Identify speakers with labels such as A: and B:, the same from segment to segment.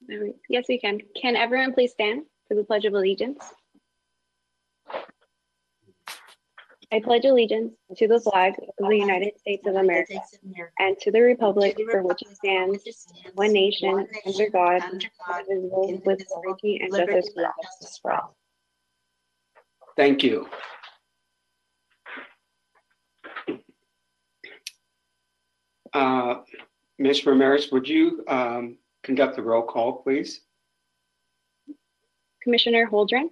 A: All right. Yes, we can. Can everyone please stand for the Pledge of Allegiance? I pledge allegiance to the flag of the United States of America and to the republic for which it stands, one nation, under God, indivisible, with liberty and justice for all.
B: Thank you. Ms. Ramirez, would you conduct the roll call, please?
A: Commissioner Holdren?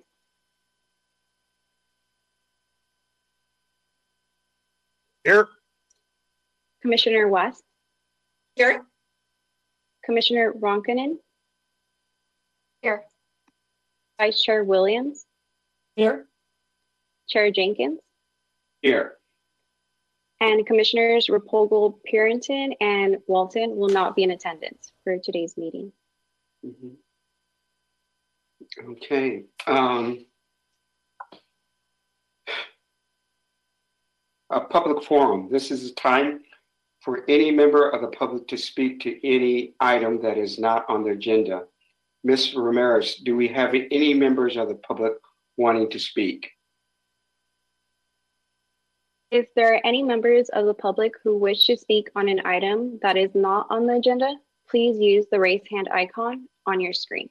C: Here.
A: Commissioner West?
D: Here.
A: Commissioner Ronkanen?
D: Here.
A: Vice Chair Williams?
D: Here.
A: Chair Jenkins?
B: Here.
A: And Commissioners Replogle, Purinton, and Walton will not be in attendance for today's meeting.
B: Okay. A public forum. This is a time for any member of the public to speak to any item that is not on the agenda. Ms. Ramirez, do we have any members of the public wanting to speak?
A: If there are any members of the public who wish to speak on an item that is not on the agenda, please use the raise hand icon on your screen.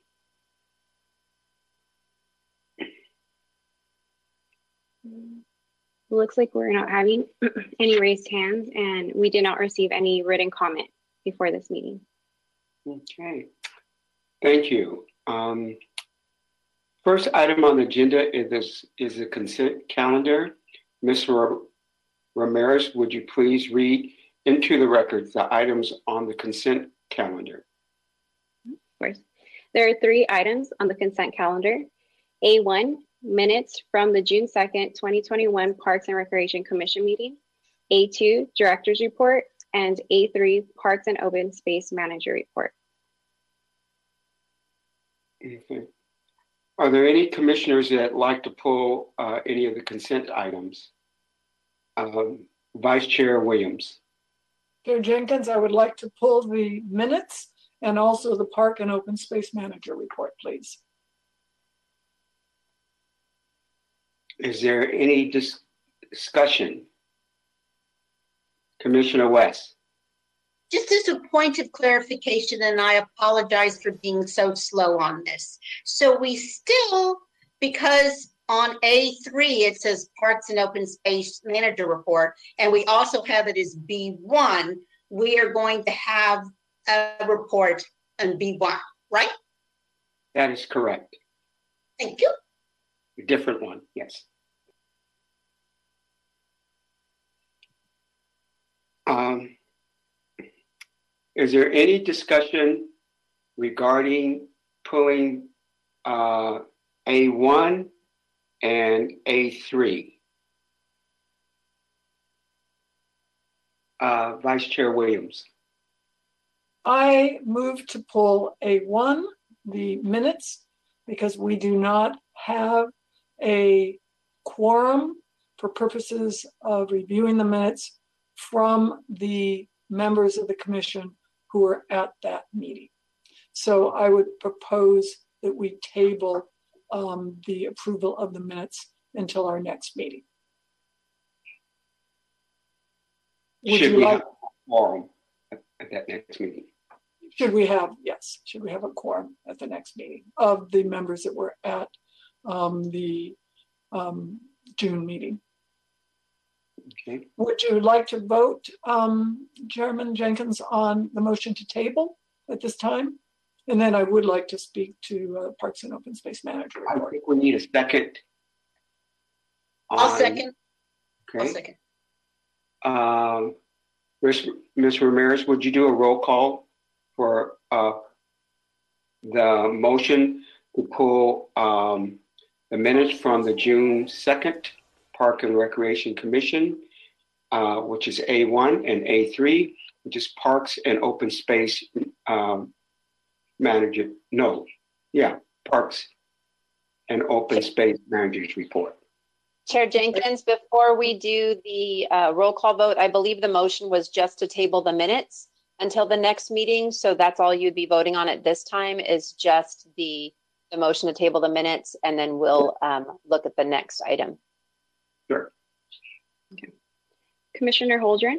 A: It looks like we're not having any raised hands, and we did not receive any written comment before this meeting.
B: Okay, thank you. First item on the agenda is the consent calendar. Ms. Ramirez, would you please read into the record the items on the consent calendar?
A: Of course. There are 3 items on the consent calendar. A1, minutes from the June 2nd, 2021 Parks and Recreation Commission meeting. A2, Director's Report. And A3, Parks and Open Space Manager Report.
B: Okay. Are there any commissioners that like to pull any of the consent items? Vice Chair Williams.
D: Chair Jenkins, I would like to pull the minutes and also the Park and Open Space Manager Report, please.
B: Is there any discussion? Commissioner West.
E: Just as a point of clarification, and I apologize for being so slow on this. So we still, because on A3, it says Parks and Open Space Manager Report, and we also have it as B1, we are going to have a report on B1, right?
B: That is correct.
E: Thank you.
B: A different one, yes. Is there any discussion regarding pulling A1 and A3? Vice Chair Williams.
D: I move to pull A1, the minutes, because we do not have a quorum for purposes of reviewing the minutes from the members of the commission who were at that meeting. So I would propose that we table the approval of the minutes until our next meeting.
B: Should we have a quorum at that next meeting?
D: Should we have, yes, should we have a quorum at the next meeting of the members that were at the June meeting?
B: Okay.
D: Would you like to vote, Chairman Jenkins, on the motion to table at this time? And then I would like to speak to Parks and Open Space Manager Report.
B: I think we need a second.
E: I'll second.
B: Okay. I'll second. Ms. Ramirez, would you do a roll call for the motion to pull the minutes from the June 2nd Park and Recreation Commission, which is A1, and A3, which is Parks and Open Space Manager, Parks and Open Space Managers Report.
F: Chair Jenkins, before we do the roll call vote, I believe the motion was just to table the minutes. until the next meeting. So that's all you'd be voting on at this time is just the motion to table the minutes, and then we'll look at the next item.
B: Sure.
A: Okay. Commissioner Holdren,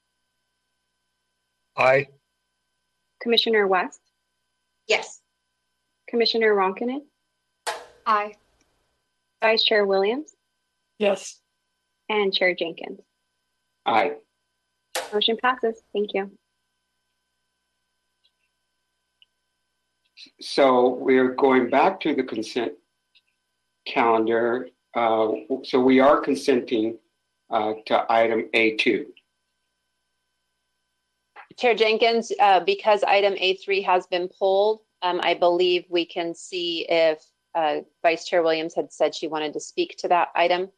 C: Aye.
A: Commissioner West,
E: Yes.
A: Commissioner Ronkanen,
G: Aye.
A: Vice Chair Williams,
D: Yes.
A: and Chair Jenkins.
B: Aye.
A: Motion passes. Thank you.
B: So we're going back to the consent calendar. So we are consenting to item A2.
F: Chair Jenkins, because item A3 has been pulled, I believe we can see if Vice Chair Williams had said she wanted to speak to that item.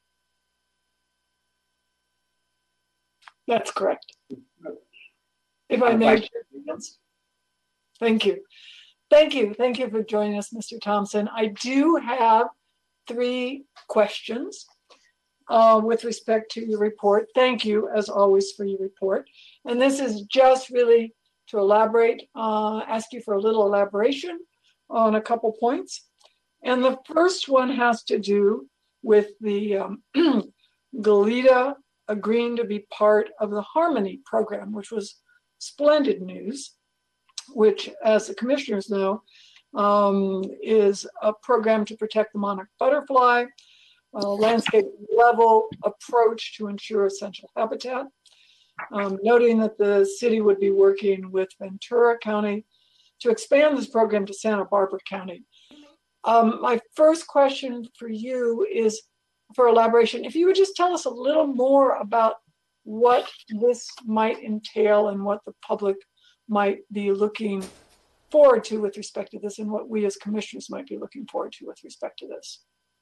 D: That's correct. If I may,
B: Vice-
D: thank you. Thank you. Thank you for joining us, Mr. Thompson. I do have 3 questions with respect to your report. Thank you, as always, for your report. And this is just really to elaborate, ask you for a little elaboration on a couple points. And the first one has to do with the Goleta agreeing to be part of the Harmony program, which was splendid news, which, as the commissioners know, is a program to protect the monarch butterfly, a landscape level approach to ensure essential habitat. Noting that the city would be working with Ventura County to expand this program to Santa Barbara County. My first question for you is for elaboration. If you would just tell us a little more about what this might entail and what the public might be looking forward to with respect to this, and what we as commissioners might be looking forward to with respect to this.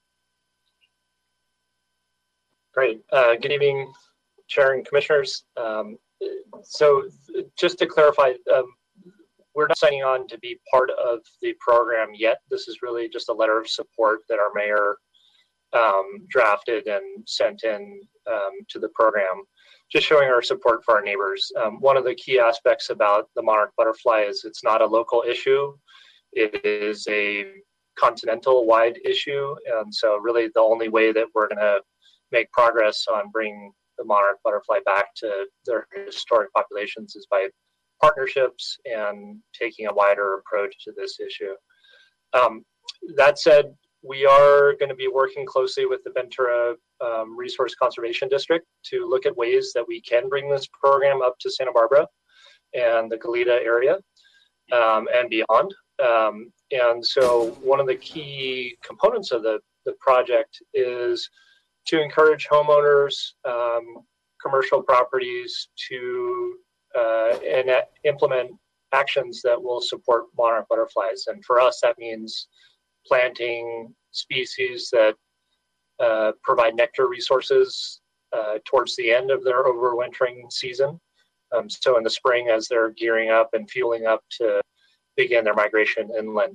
H: Great. Good evening, Chair and Commissioners. So just to clarify, we're not signing on to be part of the program yet. This is really just a letter of support that our mayor drafted and sent in to the program, just showing our support for our neighbors. One of the key aspects about the monarch butterfly is it's not a local issue. It is a continental wide issue. And so really the only way that we're gonna make progress on bringing the monarch butterfly back to their historic populations is by partnerships and taking a wider approach to this issue. That said, we are going to be working closely with the Ventura Resource Conservation District to look at ways that we can bring this program up to Santa Barbara and the Goleta area and beyond. And so one of the key components of the project is to encourage homeowners, commercial properties to implement actions that will support monarch butterflies. And for us, that means planting species that provide nectar resources towards the end of their overwintering season. So in the spring, as they're gearing up and fueling up to begin their migration inland.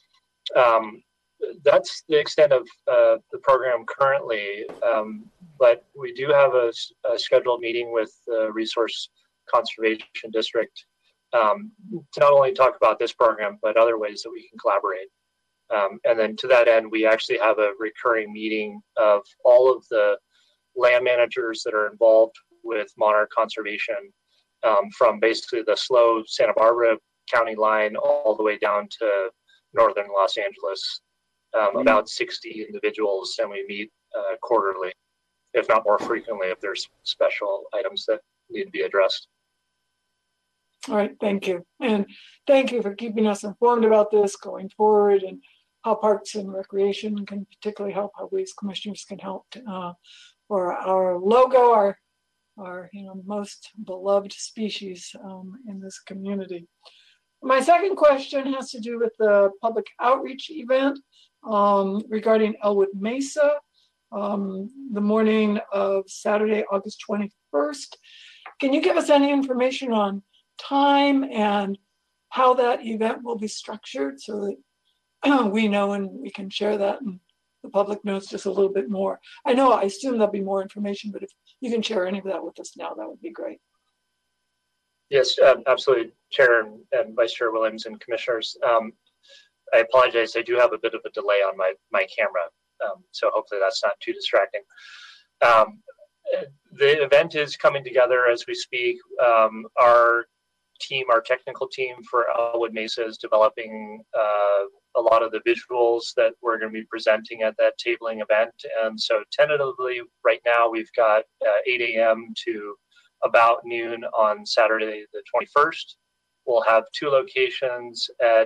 H: That's the extent of the program currently, but we do have a scheduled meeting with the Resource Conservation District to not only talk about this program, but other ways that we can collaborate. And then to that end, we actually have a recurring meeting of all of the land managers that are involved with monarch conservation, from basically the slow Santa Barbara County line all the way down to northern Los Angeles. About 60 individuals, and we meet quarterly, if not more frequently, if there's special items that need to be addressed.
D: All right, thank you. And thank you for keeping us informed about this going forward, and how Parks and Recreation can particularly help, how we as commissioners can help for our logo, our most beloved species in this community. My second question has to do with the public outreach event regarding Elwood Mesa, the morning of Saturday, August 21st. Can you give us any information on time and how that event will be structured so that we know and we can share that and the public knows just a little bit more? I assume there'll be more information, but if you can share any of that with us now, that would be great.
H: Yes, absolutely, Chair and Vice Chair Williams and Commissioners. I apologize. I do have a bit of a delay on my camera, so hopefully that's not too distracting. The event is coming together as we speak. Our technical team for Elwood Mesa is developing a lot of the visuals that we're going to be presenting at that tabling event. And so tentatively right now we've got 8 a.m. to about noon on Saturday the 21st. We'll have 2 locations at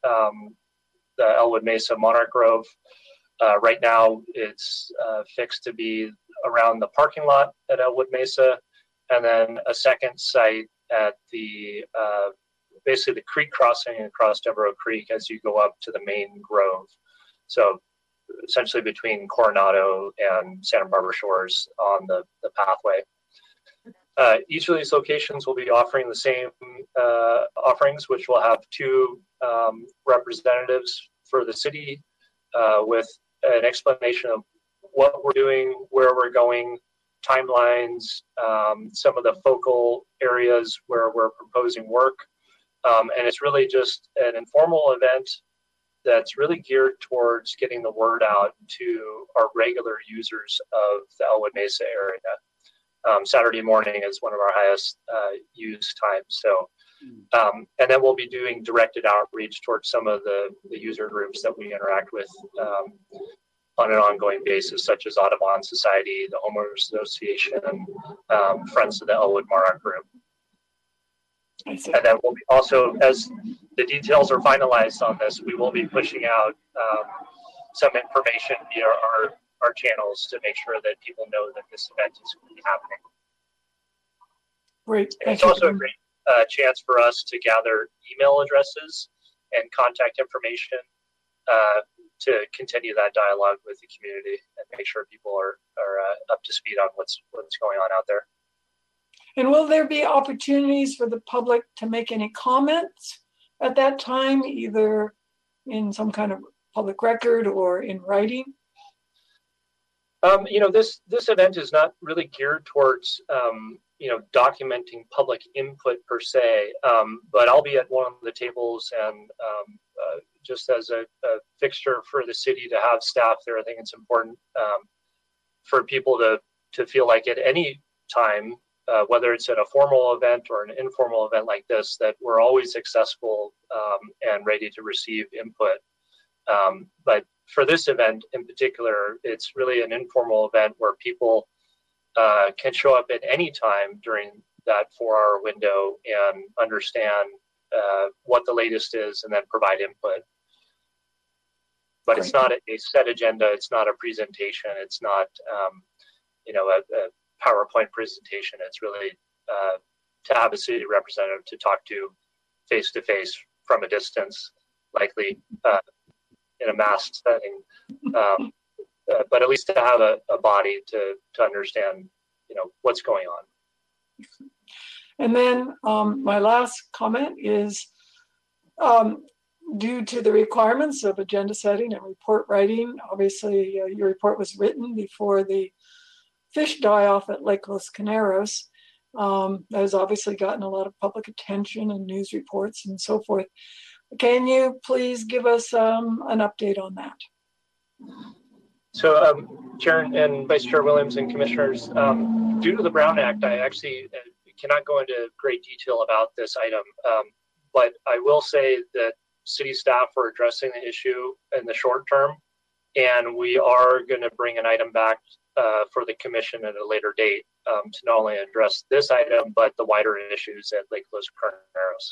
H: the Elwood Mesa Monarch Grove. Right now it's fixed to be around the parking lot at Elwood Mesa, and then a second site at the basically the creek crossing across Devereaux Creek as you go up to the main grove. So essentially between Coronado and Santa Barbara Shores on the pathway. Each of these locations will be offering the same offerings, which will have 2 representatives for the city with an explanation of what we're doing, where we're going, timelines, some of the focal areas where we're proposing work. And it's really just an informal event that's really geared towards getting the word out to our regular users of the Elwood Mesa area. Saturday morning is one of our highest use times. So, and then we'll be doing directed outreach towards some of the user groups that we interact with on an ongoing basis, such as Audubon Society, the Homeowners Association, Friends of the Elwood Monarch Group. And then we'll be also, as the details are finalized on this, we will be pushing out some information via our channels to make sure that people know that this event is going to be happening.
D: Great.
H: And it's also a great chance for us to gather email addresses and contact information to continue that dialogue with the community and make sure people are up to speed on what's going on out there.
D: And will there be opportunities for the public to make any comments at that time, either in some kind of public record or in writing?
H: This event is not really geared towards documenting public input per se, but I'll be at one of the tables and just as a fixture for the city to have staff there. I think it's important for people to feel like at any time, whether it's at a formal event or an informal event like this, that we're always accessible and ready to receive input. But for this event in particular, it's really an informal event where people can show up at any time during that 4-hour window and understand what the latest is and then provide input. But it's not a set agenda. It's not a presentation. It's not, a PowerPoint presentation. It's really to have a city representative to talk to face-to-face from a distance, likely in a masked setting. But at least to have a body to understand, what's going on.
D: And then my last comment is, due to the requirements of agenda setting and report writing, obviously your report was written before the fish die-off at Lake Los Caneros. That has obviously gotten a lot of public attention and news reports and so forth. Can you please give us an update on that?
H: So, Chair and Vice Chair Williams and Commissioners, due to the Brown Act, I actually cannot go into great detail about this item, but I will say that city staff are addressing the issue in the short term, and we are going to bring an item back for the commission at a later date to not only address this item, but the wider issues at Lake Los Caneros.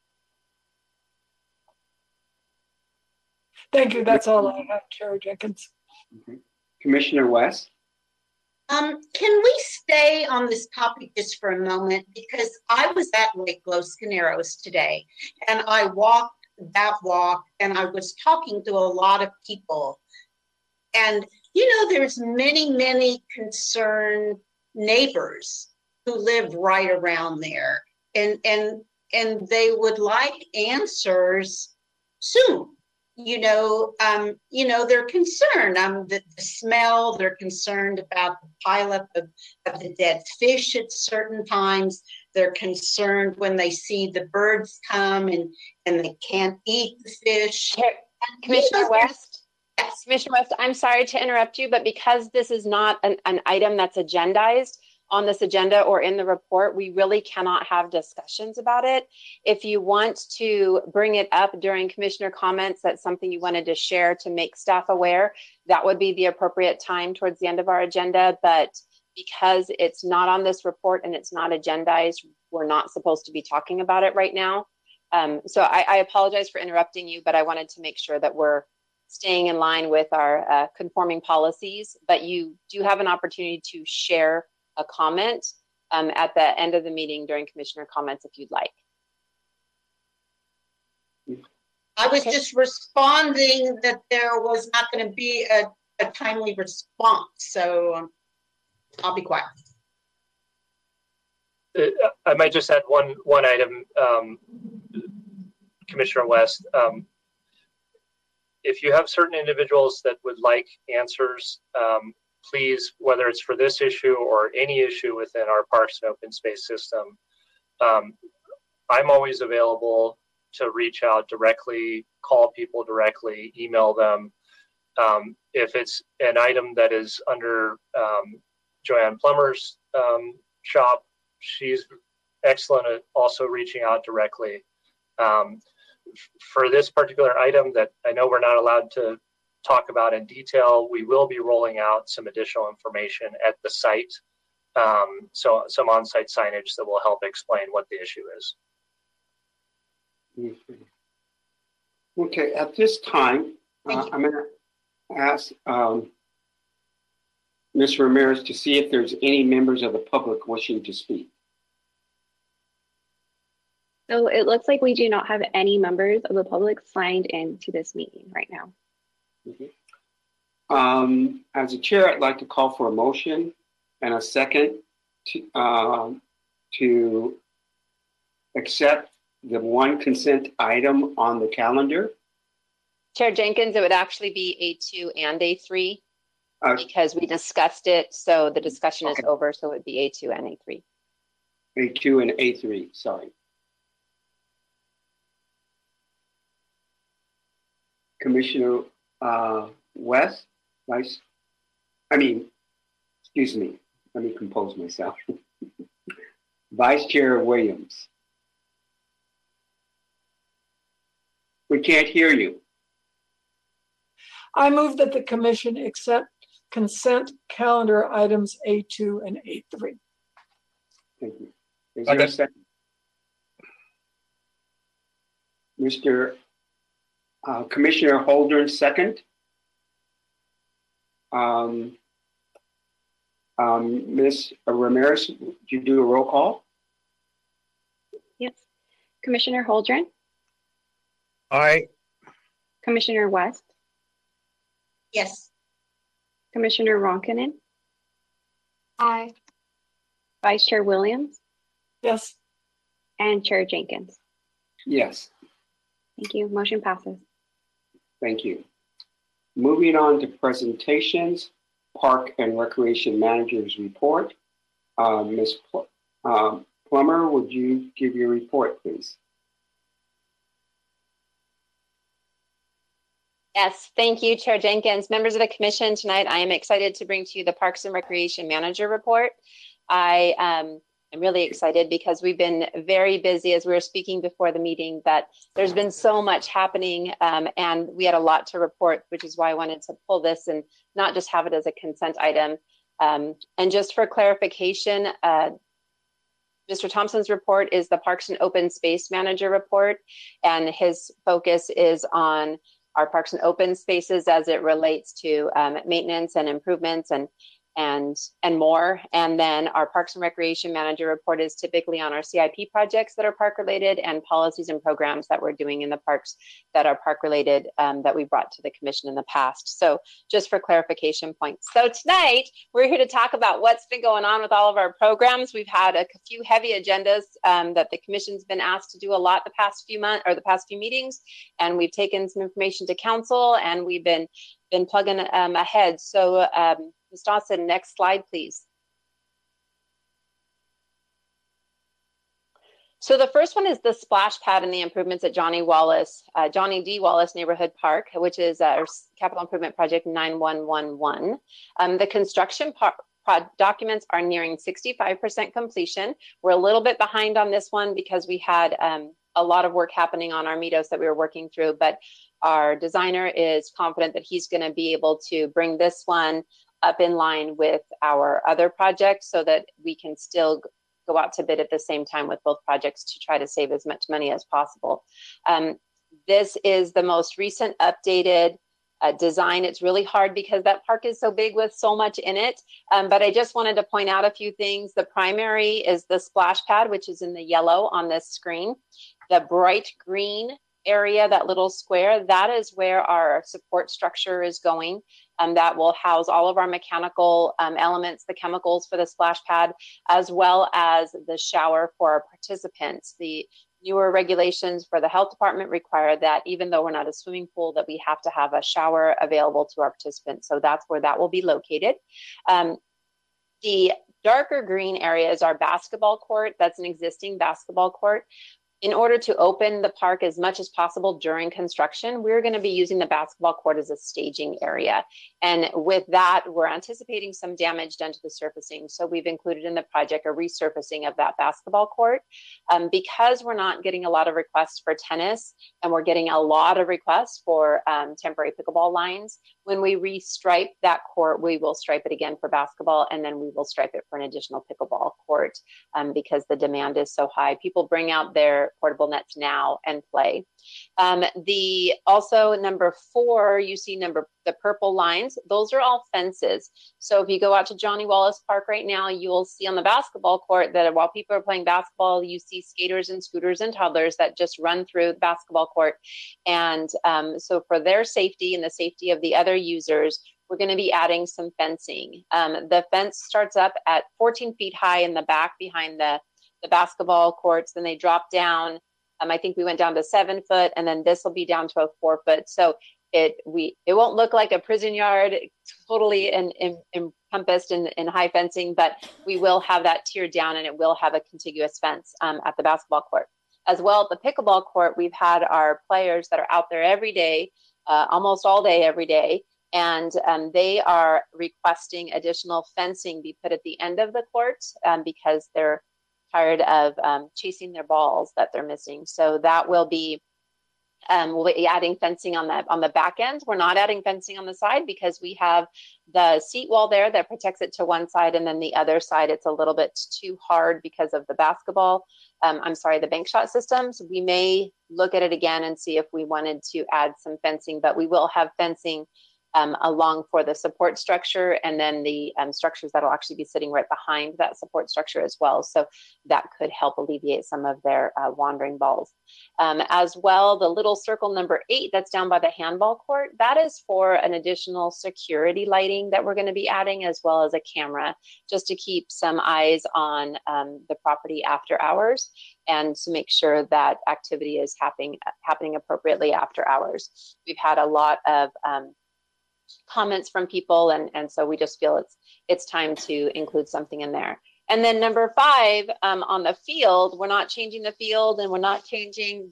D: Thank you. That's all I have, Chair Jenkins.
B: Okay. Commissioner West?
E: Can we stay on this topic just for a moment? Because I was at Lake Los Caneros today, and I walked that walk, and I was talking to a lot of people. And, there's many concerned neighbors who live right around there. And they would like answers soon. They're concerned. The smell, they're concerned about the pileup of the dead fish at certain times. they're concerned when they see the birds come and they can't eat the fish.
F: Commissioner West?
E: Yes.
F: Commissioner West, I'm sorry to interrupt you, but because this is not an item that's agendized on this agenda or in the report, we really cannot have discussions about it. If you want to bring it up during commissioner comments, that's something you wanted to share to make staff aware, that would be the appropriate time towards the end of our agenda. But because it's not on this report and it's not agendized, we're not supposed to be talking about it right now. So I apologize for interrupting you, but I wanted to make sure that we're staying in line with our conforming policies, but you do have an opportunity to share a comment at the end of the meeting during commissioner comments if you'd like.
E: I was just responding that there was not going to be a timely response, so I'll be quiet.
H: I might just add one item, Commissioner West. If you have certain individuals that would like answers, please, whether it's for this issue or any issue within our parks and open space system, I'm always available to reach out directly, call people directly, email them. If it's an item that is under Joanne Plummer's shop, she's excellent at also reaching out directly. For this particular item that I know we're not allowed to talk about in detail, we will be rolling out some additional information at the site. So some on-site signage that will help explain what the issue is.
B: Okay, at this time, I'm going to ask Ms. Ramirez to see if there's any members of the public wishing to speak.
A: So it looks like we do not have any members of the public signed into this meeting right now.
B: As a chair, I'd like to call for a motion and a second to accept the one consent item on the calendar.
F: Chair Jenkins, it would actually be A2 and A3 because we discussed it. So the discussion is over. So it would be A2 and A3.
B: A2 and A3, sorry. Commissioner West, excuse me, let me compose myself. Vice Chair Williams. We can't hear you.
D: I move that the commission accept consent calendar items A2 and A3.
B: Thank you. Is there a second? Mr. Commissioner Holdren, second. Ms. Ramirez, would you do a roll call?
A: Yes. Commissioner Holdren.
C: Aye.
A: Commissioner West.
E: Yes.
A: Commissioner Ronkanen.
F: Aye.
A: Vice Chair Williams.
D: Yes.
A: And Chair Jenkins.
B: Yes.
A: Thank you. Motion passes.
B: Thank you. Moving on to presentations, Park and Recreation Manager's report. Ms. Plummer, would you give your report, please?
F: Yes, thank you, Chair Jenkins. Members of the commission, tonight I am excited to bring to you the Parks and Recreation Manager report. I am really excited because we've been very busy, as we were speaking before the meeting, that there's been so much happening and we had a lot to report, which is why I wanted to pull this and not just have it as a consent item. And just for clarification, Mr. Thompson's report is the Parks and Open Space Manager report, and his focus is on our parks and open spaces as it relates to maintenance and improvements and more. And then our Parks and Recreation Manager report is typically on our CIP projects that are park related and policies and programs that we're doing in the parks that are park related that we brought to the commission in the past. So just for clarification points. So tonight we're here to talk about what's been going on with all of our programs. We've had a few heavy agendas that the commission's been asked to do a lot the past few months or the past few meetings, and we've taken some information to council and we've been plugging ahead. So Ms. Dawson, next slide, please. So the first one is the splash pad and the improvements at Johnny D. Wallace Neighborhood Park, which is our capital improvement project 9111. The construction documents are nearing 65% completion. We're a little bit behind on this one because we had a lot of work happening on Armitos that we were working through, but our designer is confident that he's going to be able to bring this one up in line with our other projects so that we can still go out to bid at the same time with both projects to try to save as much money as possible. This is the most recent updated design. It's really hard because that park is so big with so much in it. But I just wanted to point out a few things. The primary is the splash pad, which is in the yellow on this screen. The bright green area, that little square, that is where our support structure is going. That will house all of our mechanical elements, the chemicals for the splash pad, as well as the shower for our participants. The newer regulations for the health department require that even though we're not a swimming pool, that we have to have a shower available to our participants. So that's where that will be located. The darker green area is our basketball court. That's an existing basketball court. In order to open the park as much as possible during construction, we're going to be using the basketball court as a staging area. And with that, we're anticipating some damage done to the surfacing. So we've included in the project a resurfacing of that basketball court. Because we're not getting a lot of requests for tennis and we're getting a lot of requests for temporary pickleball lines, when we restripe that court, we will stripe it again for basketball, and then we will stripe it for an additional pickleball court because the demand is so high. People bring out their portable nets now and play. Also number 4, you see the purple lines, those are all fences. So if you go out to Johnny Wallace Park right now, you'll see on the basketball court that while people are playing basketball, you see skaters and scooters and toddlers that just run through the basketball court. And so for their safety and the safety of the other users, we're going to be adding some fencing. The fence starts up at 14 feet high in the back behind the basketball courts, then they drop down. I think we went down to 7 foot, and then this will be down to a 4 foot. So it won't look like a prison yard, totally encompassed in high fencing, but we will have that tiered down, and it will have a contiguous fence at the basketball court. As well, at the pickleball court, we've had our players that are out there every day, almost all day, every day, and they are requesting additional fencing be put at the end of the court because they're tired of chasing their balls that they're missing. So that will be, we'll be adding fencing on the back end. We're not adding fencing on the side because we have the seat wall there that protects it to one side, and then the other side, it's a little bit too hard because of the the bank shot systems. We may look at it again and see if we wanted to add some fencing, but we will have fencing along for the support structure, and then the structures that will actually be sitting right behind that support structure as well. So that could help alleviate some of their wandering balls. As well, the little circle number 8 that's down by the handball court, that is for an additional security lighting that we're going to be adding, as well as a camera, just to keep some eyes on the property after hours and to make sure that activity is happening appropriately after hours. We've had a lot of comments from people, and so we just feel it's time to include something in there. And then number 5, on the field, we're not changing the field and we're not changing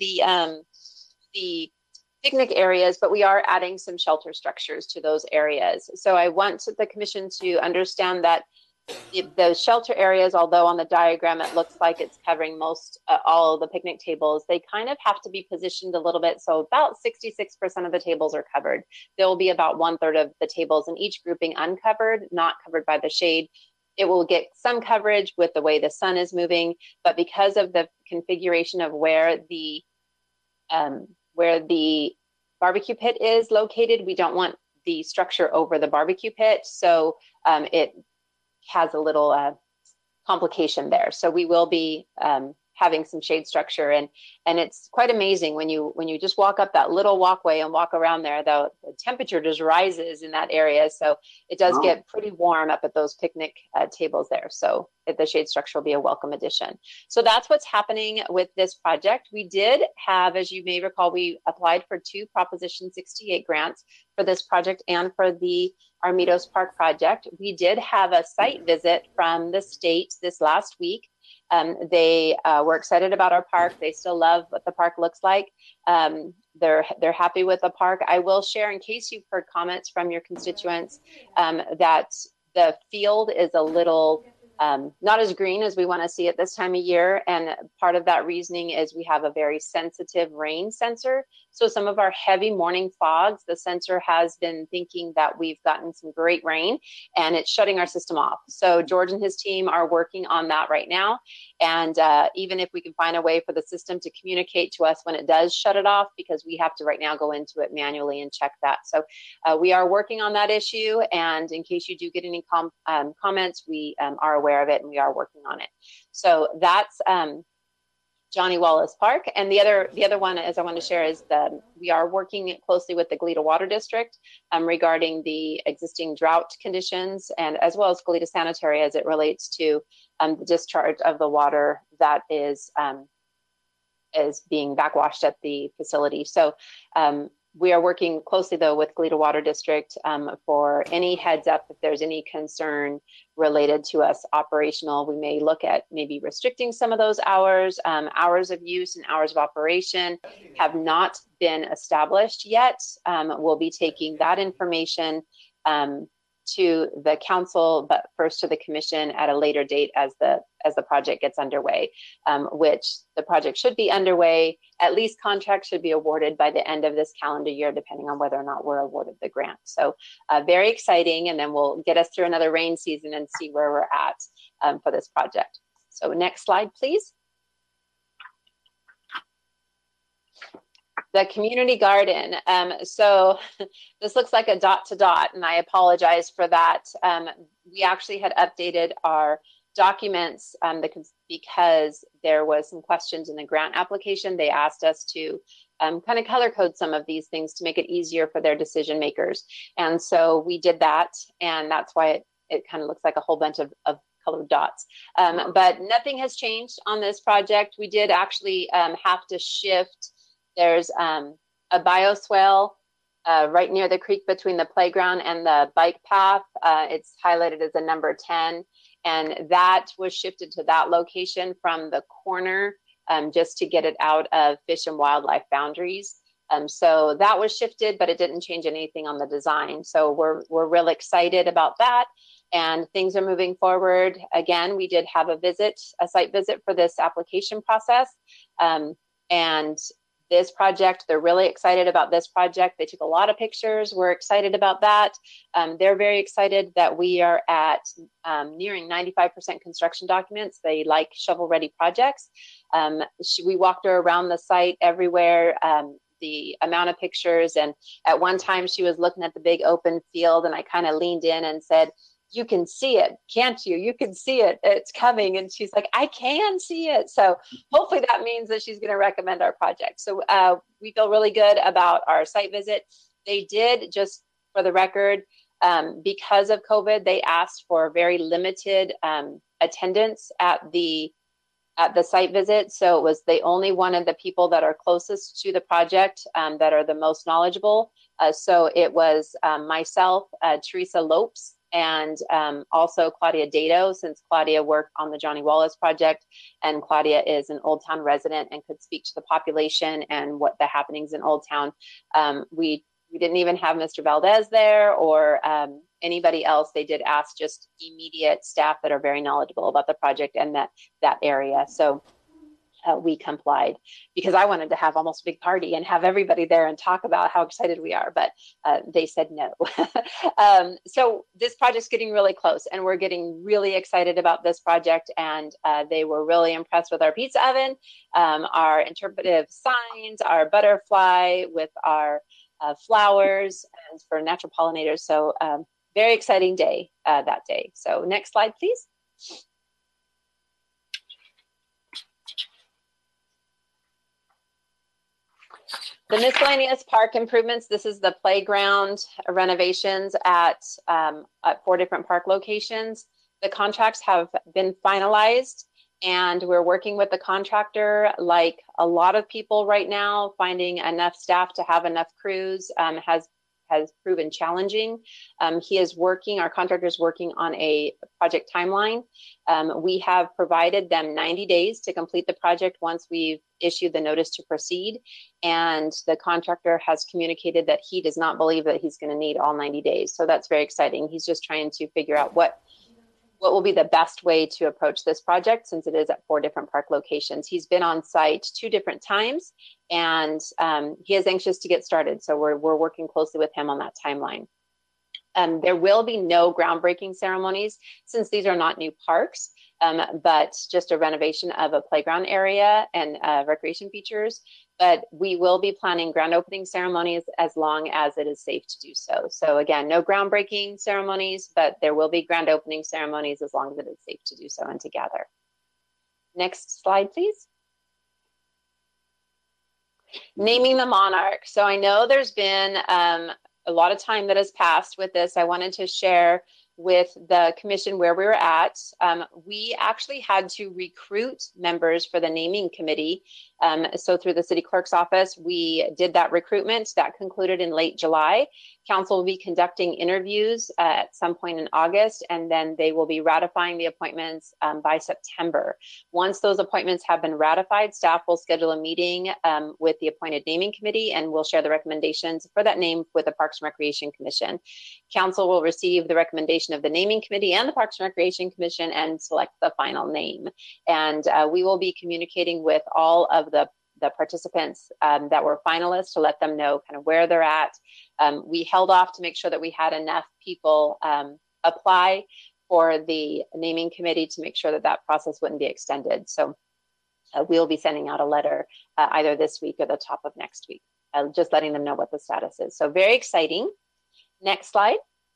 F: the picnic areas, but we are adding some shelter structures to those areas. So I want the commission to understand that the shelter areas, although on the diagram it looks like it's covering all of the picnic tables, they kind of have to be positioned a little bit. So about 66% of the tables are covered. There will be about 1/3 of the tables in each grouping uncovered, not covered by the shade. It will get some coverage with the way the sun is moving, but because of the configuration of where the barbecue pit is located, we don't want the structure over the barbecue pit. So it has a little complication there. So we will be having some shade structure, and it's quite amazing when you just walk up that little walkway and walk around there, though the temperature just rises in that area. So it does get pretty warm up at those picnic tables there. So the shade structure will be a welcome addition. So that's what's happening with this project. We did have, as you may recall, we applied for 2 Proposition 68 grants for this project and for the Armitos Park project. We did have a site visit from the state this last week. They were excited about our park. They still love what the park looks like. They're happy with the park. I will share, in case you've heard comments from your constituents, that the field is a little not as green as we want to see it this time of year. And part of that reasoning is we have a very sensitive rain sensor. So some of our heavy morning fogs, the sensor has been thinking that we've gotten some great rain and it's shutting our system off. So George and his team are working on that right now. And even if we can find a way for the system to communicate to us when it does shut it off, because we have to right now go into it manually and check that. So we are working on that issue. And in case you do get any comments, we are aware of it and we are working on it. So that's Johnny Wallace Park. And the other one, as I want to share, is we are working closely with the Goleta Water District regarding the existing drought conditions, and as well as Goleta Sanitary as it relates to the discharge of the water that is being backwashed at the facility. So we are working closely, though, with Goleta Water District for any heads up if there's any concern related to us operational. We may look at maybe restricting some of those hours. Hours of use and hours of operation have not been established yet. We'll be taking that information to the council, but first to the commission at a later date as the project gets underway, which the project should be underway. At least contracts should be awarded by the end of this calendar year, depending on whether or not we're awarded the grant. So very exciting, and then we'll get us through another rain season and see where we're at for this project. So next slide, please. The community garden. So this looks like a dot to dot, and I apologize for that. We actually had updated our documents because there was some questions in the grant application. They asked us to kind of color code some of these things to make it easier for their decision makers. And so we did that, and that's why it kind of looks like a whole bunch of colored dots. But nothing has changed on this project. We did actually have to shift. There's a bioswale right near the creek between the playground and the bike path. It's highlighted as a number 10, and that was shifted to that location from the corner just to get it out of Fish and Wildlife boundaries. So that was shifted, but it didn't change anything on the design. So we're real excited about that, and things are moving forward. Again, we did have a site visit for this application process, and this project, they're really excited about this project. They took a lot of pictures. We're excited about that. They're very excited that we are at nearing 95% construction documents. They like shovel-ready projects. We walked her around the site everywhere, the amount of pictures. And at one time she was looking at the big open field, and I kind of leaned in and said, "You can see it, can't you? You can see it, it's coming." And she's like, "I can see it." So hopefully that means that she's going to recommend our project. So we feel really good about our site visit. They did, just for the record, because of COVID, they asked for very limited attendance at the site visit. So they only wanted the people that are closest to the project, that are the most knowledgeable. So it was myself, Teresa Lopes, and also Claudia Dado, since Claudia worked on the Johnny Wallace project, and Claudia is an Old Town resident and could speak to the population and what the happenings in Old Town. We didn't even have Mr. Valdez there or anybody else. They did ask just immediate staff that are very knowledgeable about the project and that area. So we complied, because I wanted to have almost a big party and have everybody there and talk about how excited we are, but they said no. So this project's getting really close, and we're getting really excited about this project. And they were really impressed with our pizza oven, our interpretive signs, our butterfly with our flowers and for natural pollinators. So very exciting day that day. So next slide, please. The miscellaneous park improvements. This is the playground renovations at 4 different park locations. The contracts have been finalized, and we're working with the contractor. Like a lot of people right now, finding enough staff to have enough crews has proven challenging. Our contractor is working on a project timeline. We have provided them 90 days to complete the project once we've issued the notice to proceed. And the contractor has communicated that he does not believe that he's going to need all 90 days. So that's very exciting. He's just trying to figure out what will be the best way to approach this project, since it is at 4 different park locations. He's been on site 2 different times, and he is anxious to get started. So we're working closely with him on that timeline. There will be no groundbreaking ceremonies, since these are not new parks, but just a renovation of a playground area and recreation features. But we will be planning grand opening ceremonies as long as it is safe to do so. So again, no groundbreaking ceremonies, but there will be grand opening ceremonies as long as it is safe to do so and to gather. Next slide, please. Naming the monarch. So I know there's been a lot of time that has passed with this. I wanted to share with the commission where we were at. We actually had to recruit members for the naming committee. So through the city clerk's office, we did that recruitment. That concluded in late July. Council will be conducting interviews at some point in August, and then they will be ratifying the appointments by September. Once those appointments have been ratified, staff will schedule a meeting with the appointed naming committee, and we'll share the recommendations for that name with the Parks and Recreation Commission. Council will receive the recommendation of the naming committee and the Parks and Recreation Commission and select the final name. And we will be communicating with all of the participants that were finalists to let them know kind of where they're at. We held off to make sure that we had enough people apply for the naming committee to make sure that that process wouldn't be extended. So we'll be sending out a letter either this week or the top of next week, just letting them know what the status is. So very exciting. Next slide.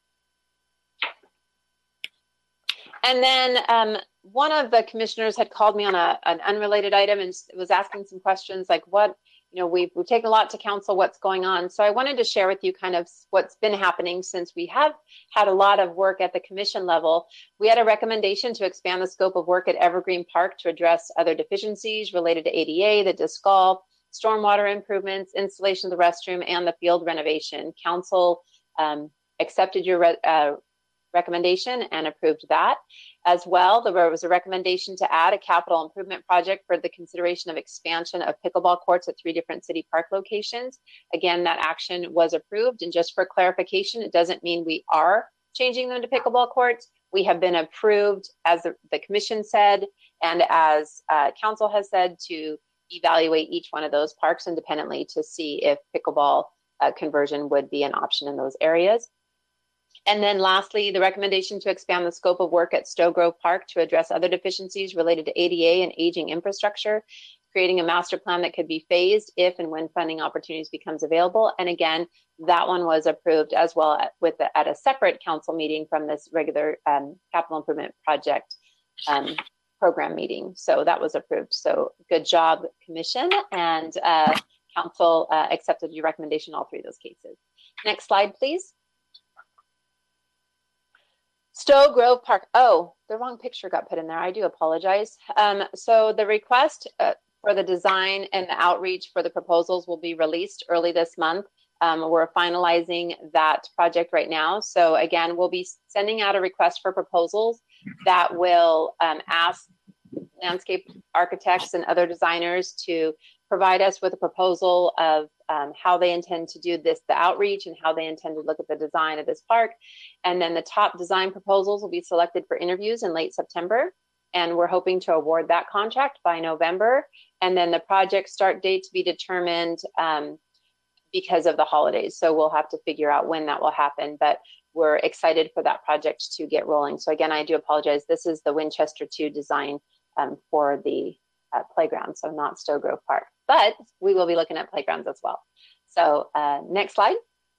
F: And then one of the commissioners had called me on an unrelated item and was asking some questions like, what, we've taken a lot to council, what's going on? So I wanted to share with you kind of what's been happening since we have had a lot of work at the commission level. We had a recommendation to expand the scope of work at Evergreen Park to address other deficiencies related to ADA, the disc golf, stormwater improvements, installation of the restroom, and the field renovation. Council accepted your recommendation and approved that. As well, there was a recommendation to add a capital improvement project for the consideration of expansion of pickleball courts at 3 different city park locations. Again, that action was approved. And just for clarification, it doesn't mean we are changing them to pickleball courts. We have been approved, as the commission said, and as council has said, to evaluate each one of those parks independently to see if pickleball conversion would be an option in those areas. And then lastly, the recommendation to expand the scope of work at Stowe Grove Park to address other deficiencies related to ADA and aging infrastructure, creating a master plan that could be phased if and when funding opportunities becomes available. And again, that one was approved as well at a separate council meeting from this regular capital improvement project program meeting. So that was approved. So good job, commission, and council accepted your recommendation in all 3 of those cases. Next slide, please. Stowe Grove Park. Oh, the wrong picture got put in there. I do apologize. So the request for the design and the outreach for the proposals will be released early this month. We're finalizing that project right now. So again, we'll be sending out a request for proposals that will ask landscape architects and other designers to provide us with a proposal of how they intend to do the outreach and how they intend to look at the design of this park. And then the top design proposals will be selected for interviews in late September. And we're hoping to award that contract by November. And then the project start date to be determined because of the holidays. So we'll have to figure out when that will happen, but we're excited for that project to get rolling. So again, I do apologize. This is the Winchester 2 design for the playground, so not Stowe Grove Park, but we will be looking at playgrounds as well. So next slide.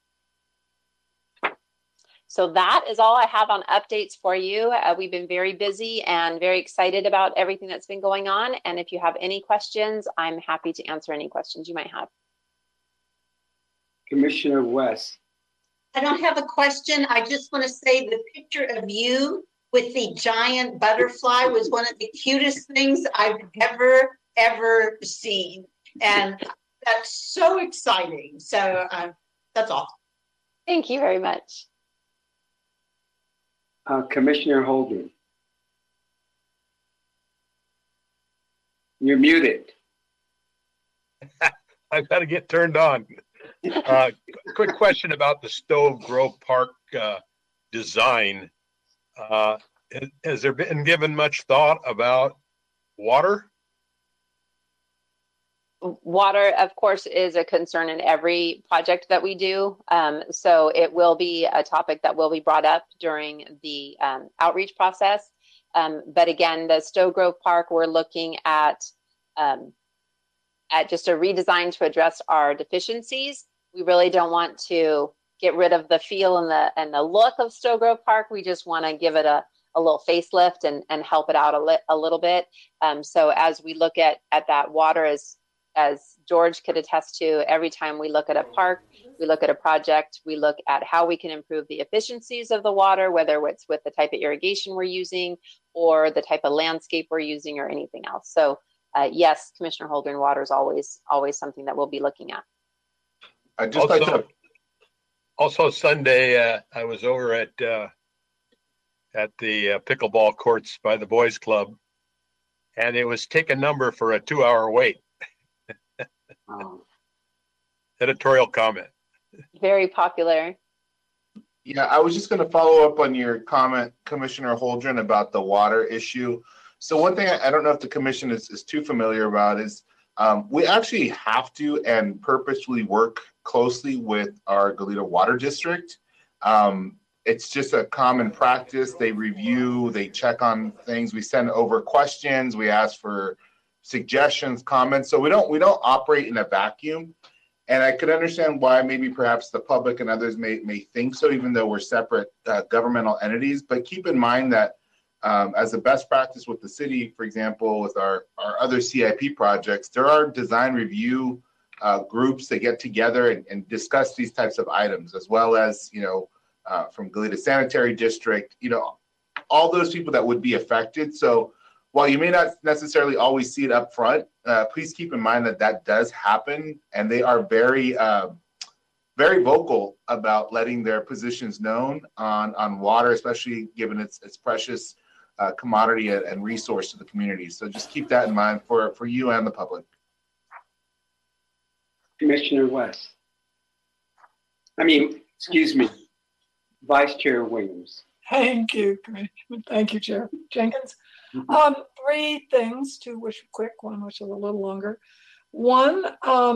F: So that is all I have on updates for you. We've been very busy and very excited about everything that's been going on. And if you have any questions, I'm happy to answer any questions you might have.
B: Commissioner West.
E: I don't have a question. I just want to say the picture of you with the giant butterfly was one of the cutest things I've ever seen. And that's so exciting. So that's all.
F: Thank you very much.
B: Commissioner Holden. You're muted.
C: I've got to get turned on. Quick question about the Stove Grove Park design. Has there been given much thought about water?
F: Water, of course, is a concern in every project that we do. So it will be a topic that will be brought up during the outreach process. But again, the Stove Grove Park, we're looking at just a redesign to address our deficiencies. We really don't want to get rid of the feel and the look of Stove Grove Park. We just want to give it a little facelift and help it out a little bit. So as we look at that water, as George could attest to, every time we look at a park, we look at a project, we look at how we can improve the efficiencies of the water, whether it's with the type of irrigation we're using or the type of landscape we're using or anything else. So yes, Commissioner Holden, water is always something that we'll be looking at.
G: I just like to.
C: Also Sunday, I was over at the pickleball courts by the boys club, and it was take a number for a 2-hour wait. Editorial comment.
F: Very popular.
G: Yeah, I was just going to follow up on your comment, Commissioner Holdren, about the water issue. So one thing I don't know if the commission is too familiar about is we actually have to and purposefully work closely with our Goleta Water District. It's just a common practice. They review, they check on things. We send over questions. We ask for suggestions, comments. So we don't operate in a vacuum. And I could understand why maybe perhaps the public and others may think so, even though we're separate governmental entities. But keep in mind that as a best practice with the city, for example, with our other CIP projects, there are design review groups that get together and discuss these types of items, as well as, from Goleta Sanitary District, all those people that would be affected. So while you may not necessarily always see it up front, please keep in mind that does happen, and they are very, very vocal about letting their positions known on water, especially given its precious commodity and resource to the community. So just keep that in mind for you and the public.
B: Commissioner West. Excuse me, Vice Chair Williams.
D: Thank you, Chair Jenkins. 3 things, 2 which are quick, 1 which is a little longer. 1,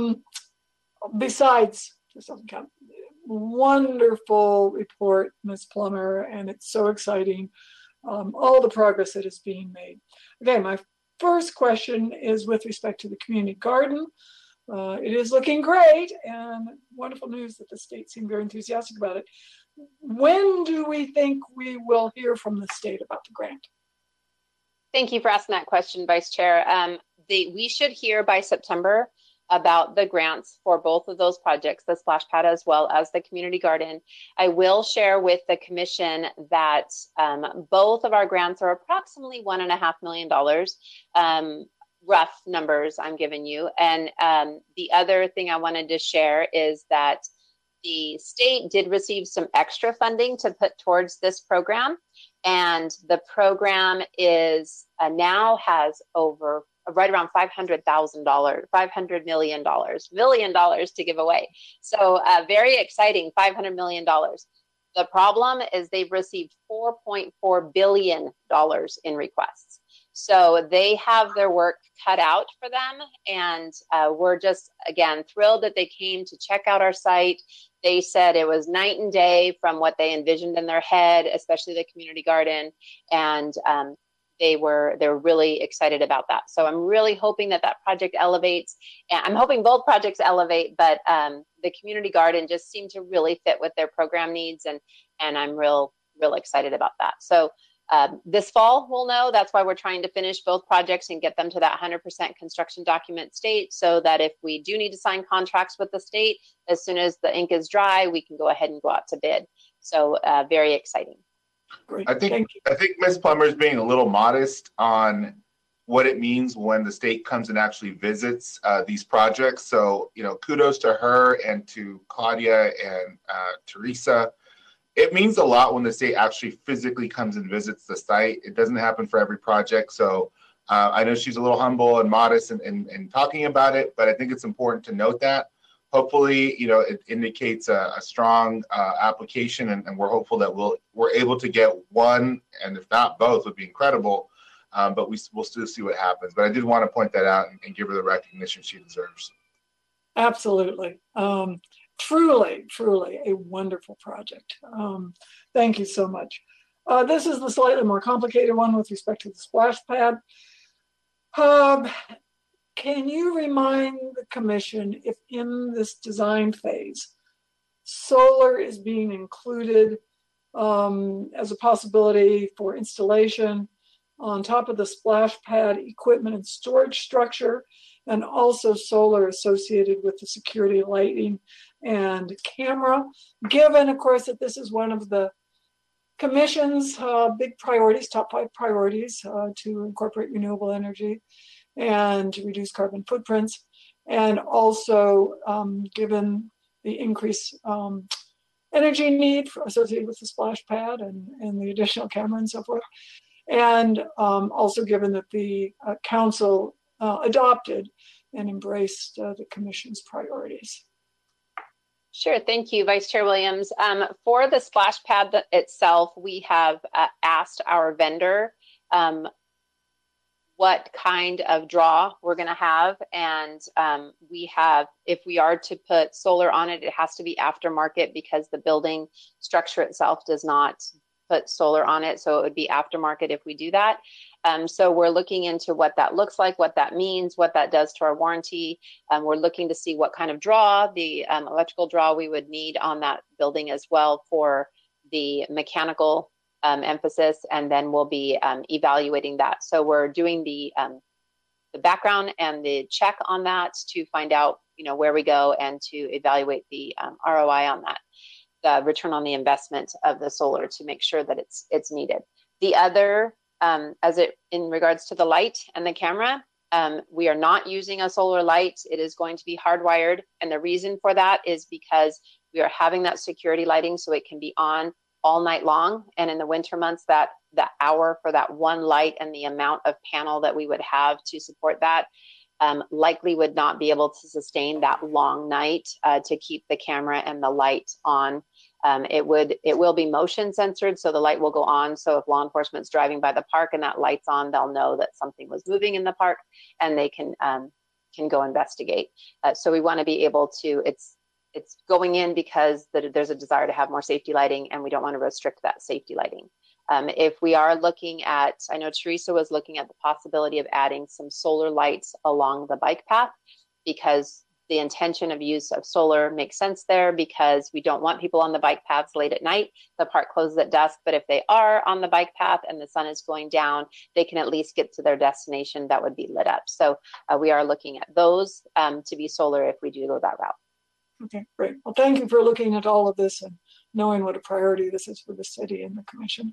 D: besides, this doesn't count, wonderful report, Ms. Plummer, and it's so exciting, all the progress that is being made. Okay, my first question is with respect to the community garden. It is looking great, and wonderful news that the state seemed very enthusiastic about it. When do we think we will hear from the state about the grant?
F: Thank you for asking that question, Vice Chair. We should hear by September about the grants for both of those projects, the splash pad as well as the community garden. I will share with the commission that both of our grants are approximately $1.5 million. Rough numbers I'm giving you. And the other thing I wanted to share is that the state did receive some extra funding to put towards this program. And the program is now has over right around $500 million to give away. So very exciting, $500 million. The problem is they've received $4.4 billion in requests. So they have their work cut out for them. And we're just, again, thrilled that they came to check out our site. They said it was night and day from what they envisioned in their head, especially the community garden. And they're really excited about that. So I'm really hoping that project elevates. And I'm hoping both projects elevate, but the community garden just seemed to really fit with their program needs. And I'm real excited about that. So this fall, we'll know. That's why we're trying to finish both projects and get them to that 100% construction document state, so that if we do need to sign contracts with the state, as soon as the ink is dry, we can go ahead and go out to bid. So very exciting.
D: Great.
G: I think Ms. Plummer is being a little modest on what it means when the state comes and actually visits these projects. So, kudos to her and to Claudia and Teresa. It means a lot when the state actually physically comes and visits the site. It doesn't happen for every project. So I know she's a little humble and modest in talking about it, but I think it's important to note that. Hopefully, it indicates a strong application, and we're hopeful that we're able to get one, and if not both, would be incredible. But we'll still see what happens. But I did want to point that out and give her the recognition she deserves.
D: Absolutely. Truly a wonderful project. Thank you so much. This is the slightly more complicated one with respect to the splash pad. Can you remind the commission if in this design phase, solar is being included as a possibility for installation on top of the splash pad equipment and storage structure, and also solar associated with the security lighting and camera, given, of course, that this is one of the commission's big priorities, top 5 priorities to incorporate renewable energy and to reduce carbon footprints, and also given the increased energy need associated with the splash pad and the additional camera and so forth, and also given that the council adopted and embraced the commission's priorities.
F: Sure, thank you, Vice Chair Williams. For the splash pad itself, we have asked our vendor what kind of draw we're going to have, and we have, if we are to put solar on it, it has to be aftermarket because the building structure itself does not put solar on it, so it would be aftermarket if we do that. So we're looking into what that looks like, what that means, what that does to our warranty. We're looking to see what kind of draw, the electrical draw we would need on that building as well for the mechanical emphasis, and then we'll be evaluating that. So we're doing the background and the check on that to find out, where we go and to evaluate the ROI on that, the return on the investment of the solar, to make sure that it's needed. The other, in regards to the light and the camera, we are not using a solar light. It is going to be hardwired, and the reason for that is because we are having that security lighting so it can be on all night long, and in the winter months, that the hour for that one light and the amount of panel that we would have to support that likely would not be able to sustain that long night to keep the camera and the light on. It will be motion censored, so the light will go on. So if law enforcement's driving by the park and that light's on, they'll know that something was moving in the park, and they can go investigate. So we want to be able to. It's going in because there's a desire to have more safety lighting, and we don't want to restrict that safety lighting. If we are looking at, I know Teresa was looking at the possibility of adding some solar lights along the bike path, because the intention of use of solar makes sense there, because we don't want people on the bike paths late at night. The park closes at dusk, but if they are on the bike path and the sun is going down, they can at least get to their destination that would be lit up. So we are looking at those to be solar if we do go that route.
D: Okay, great. Well, thank you for looking at all of this and knowing what a priority this is for the city and the commission.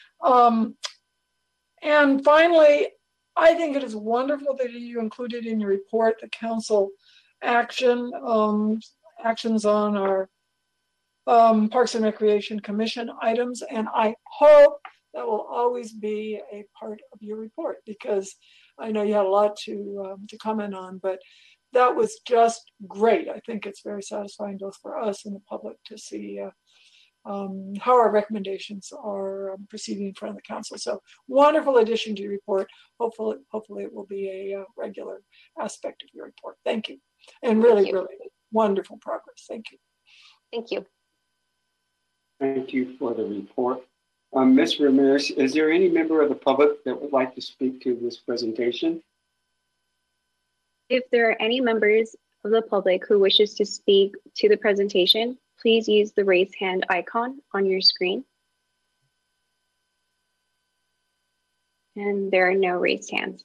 D: And finally, I think it is wonderful that you included in your report the council actions on our Parks and Recreation Commission items, and I hope that will always be a part of your report, because I know you had a lot to comment on, but that was just great. I think it's very satisfying both for us and the public to see how our recommendations are proceeding in front of the council. So wonderful addition to your report. Hopefully it will be a regular aspect of your report. Thank you. And really wonderful progress. Thank you.
F: Thank you.
B: Thank you for the report. Ms. Ramirez, is there any member of the public that would like to speak to this presentation?
A: If there are any members of the public who wishes to speak to the presentation, please use the raise hand icon on your screen. And there are no raised hands.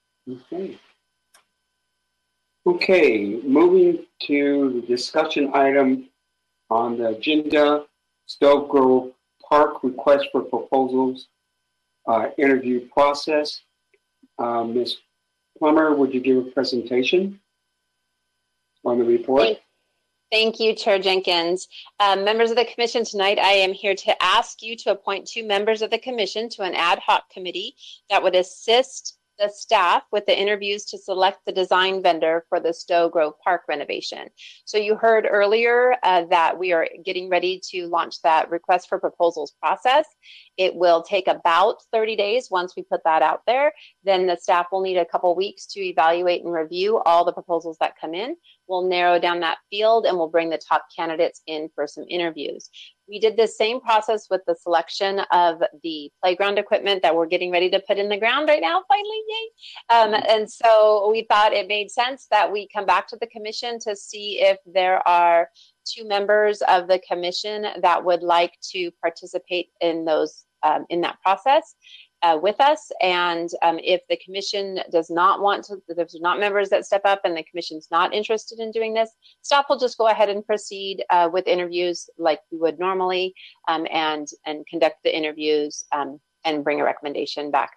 B: Okay, moving to the discussion item on the agenda, Stove Grove Park request for proposals interview process. Ms. Plummer, would you give a presentation on the report?
F: Thank you, Chair Jenkins. Members of the commission, tonight I am here to ask you to appoint 2 members of the commission to an ad hoc committee that would assist the staff with the interviews to select the design vendor for the Stowe Grove Park renovation. So you heard earlier that we are getting ready to launch that request for proposals process. It will take about 30 days once we put that out there. Then the staff will need a couple weeks to evaluate and review all the proposals that come in. We'll narrow down that field and we'll bring the top candidates in for some interviews. We did the same process with the selection of the playground equipment that we're getting ready to put in the ground right now, finally, yay. And so we thought it made sense that we come back to the commission to see if there are 2 members of the commission that would like to participate in those in that process with us. And if the commission does not want to, if there's not members that step up and the commission's not interested in doing this, staff will just go ahead and proceed with interviews like we would normally and conduct the interviews and bring a recommendation back.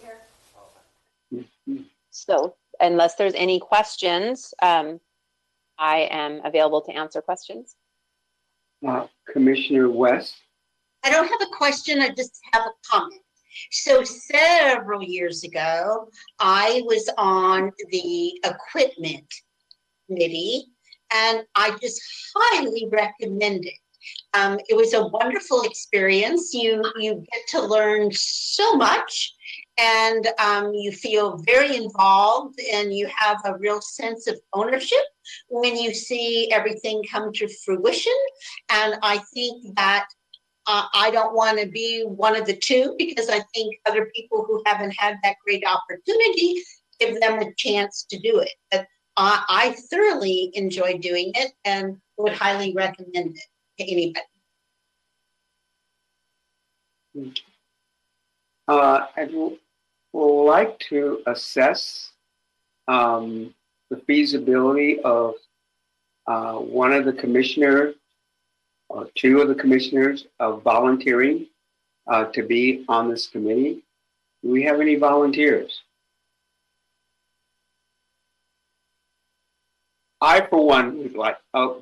F: So unless there's any questions, I am available to answer questions.
B: Commissioner West.
E: I don't have a question, I just have a comment. So several years ago, I was on the equipment committee, and I just highly recommend it. It was a wonderful experience. You get to learn so much, and you feel very involved, and you have a real sense of ownership when you see everything come to fruition. And I think that I don't want to be one of the 2, because I think other people who haven't had that great opportunity, give them a chance to do it. But I thoroughly enjoy doing it and would highly recommend it to anybody.
B: I would like to assess the feasibility of one of the commissioners or 2 of the commissioners of volunteering to be on this committee. Do we have any volunteers? I, for one, would like,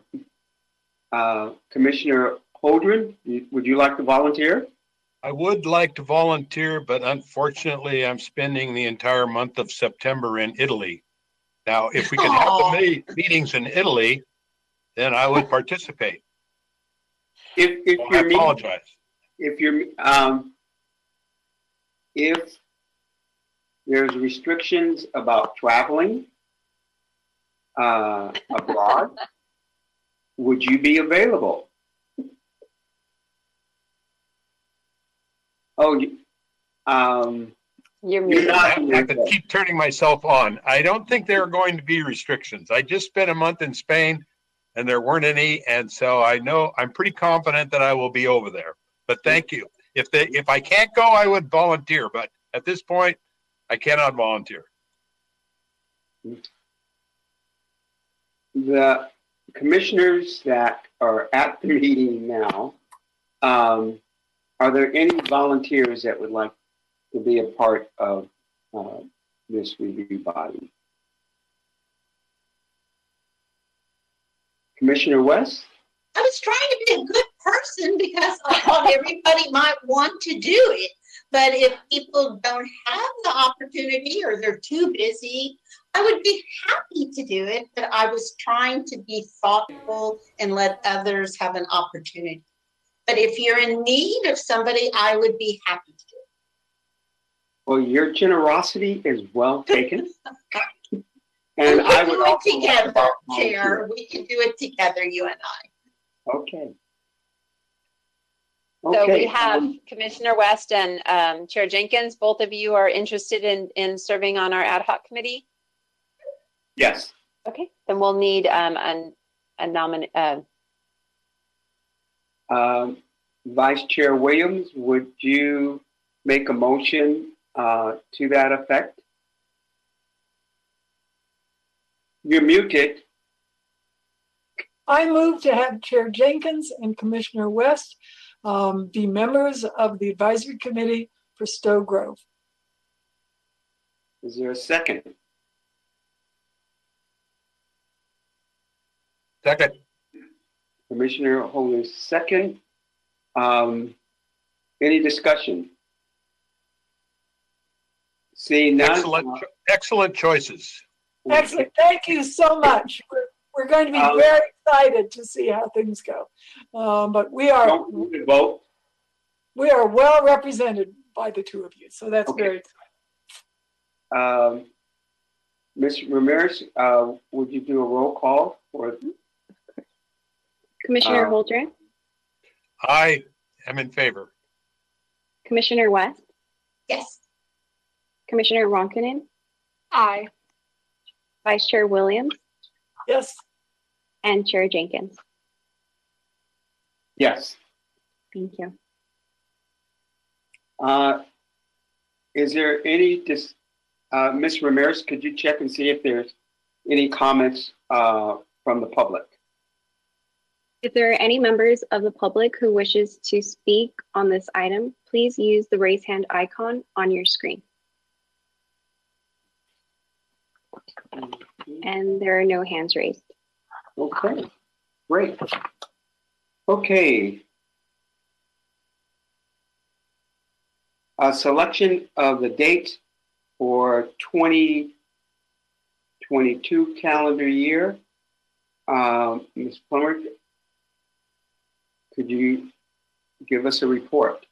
B: Commissioner Holdren, would you like to volunteer?
C: I would like to volunteer, but unfortunately, I'm spending the entire month of September in Italy. Now, if we could have the meetings in Italy, then I would participate.
B: If
C: I apologize.
B: If there's restrictions about traveling abroad, would you be available? Oh, you're not.
C: I have to keep turning myself on. I don't think there are going to be restrictions. I just spent a month in Spain and there weren't any. And so I know I'm pretty confident that I will be over there, but thank you. If I can't go, I would volunteer, but at this point I cannot volunteer.
B: The commissioners that are at the meeting now, are there any volunteers that would like to be a part of this review body? Commissioner West?
E: I was trying to be a good person because I thought everybody might want to do it. But if people don't have the opportunity or they're too busy, I would be happy to do it. But I was trying to be thoughtful and let others have an opportunity. But if you're in need of somebody, I would be happy to do it.
B: Well, your generosity is well taken.
E: And I would do it together, Chair. We can do it together, you and I.
B: Okay.
F: So we have Commissioner West and Chair Jenkins. Both of you are interested in serving on our ad hoc committee?
B: Yes.
F: Okay, then we'll need a nominee.
B: Vice Chair Williams, would you make a motion to that effect? You're muted.
D: I move to have Chair Jenkins and Commissioner West be members of the advisory committee for Stowe Grove.
B: Is there a second?
C: Second.
B: Commissioner Holder, second. Any discussion? Seeing none.
C: Excellent choices.
D: Excellent. Thank you so much. We're going to be very excited to see how things go. But we are
B: vote.
D: We are well represented by the two of you, so that's
B: Okay.
D: very exciting.
B: Ms. Ramirez, would you do a roll call for?
A: Commissioner Holdren,
C: I am in favor.
A: Commissioner West,
E: Yes.
A: Commissioner Ronkanen,
I: Aye.
A: Vice Chair Williams,
D: Yes.
A: and Chair Jenkins.
B: Yes.
A: Thank you.
B: Is there any, Ms. Ramirez, could you check and see if there's any comments from the public?
A: If there are any members of the public who wishes to speak on this item, please use the raise hand icon on your screen. And there are no hands raised.
B: Okay, great. Okay. A selection of the date for 2022 calendar year. Ms. Plummer, could you give us a report?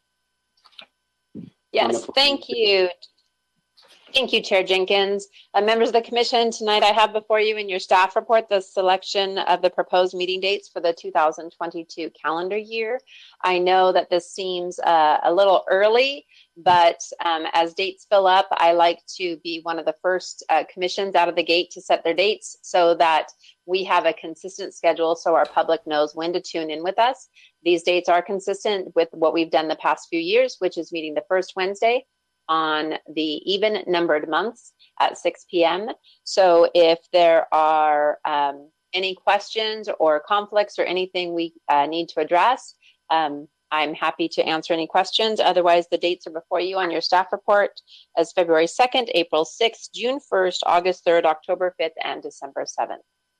F: Yes, thank you. Thank you, Chair Jenkins. Members of the commission, tonight I have before you in your staff report the selection of the proposed meeting dates for the 2022 calendar year. I know that this seems a little early, but as dates fill up, I like to be one of the first commissions out of the gate to set their dates so that we have a consistent schedule so our public knows when to tune in with us. These dates are consistent with what we've done the past few years, which is meeting the first Wednesday on the even numbered months at 6 p.m. So if there are any questions or conflicts or anything we need to address, I'm happy to answer any questions. Otherwise, the dates are before you on your staff report as February 2nd, April 6th, June 1st, August 3rd, October 5th, and December 7th.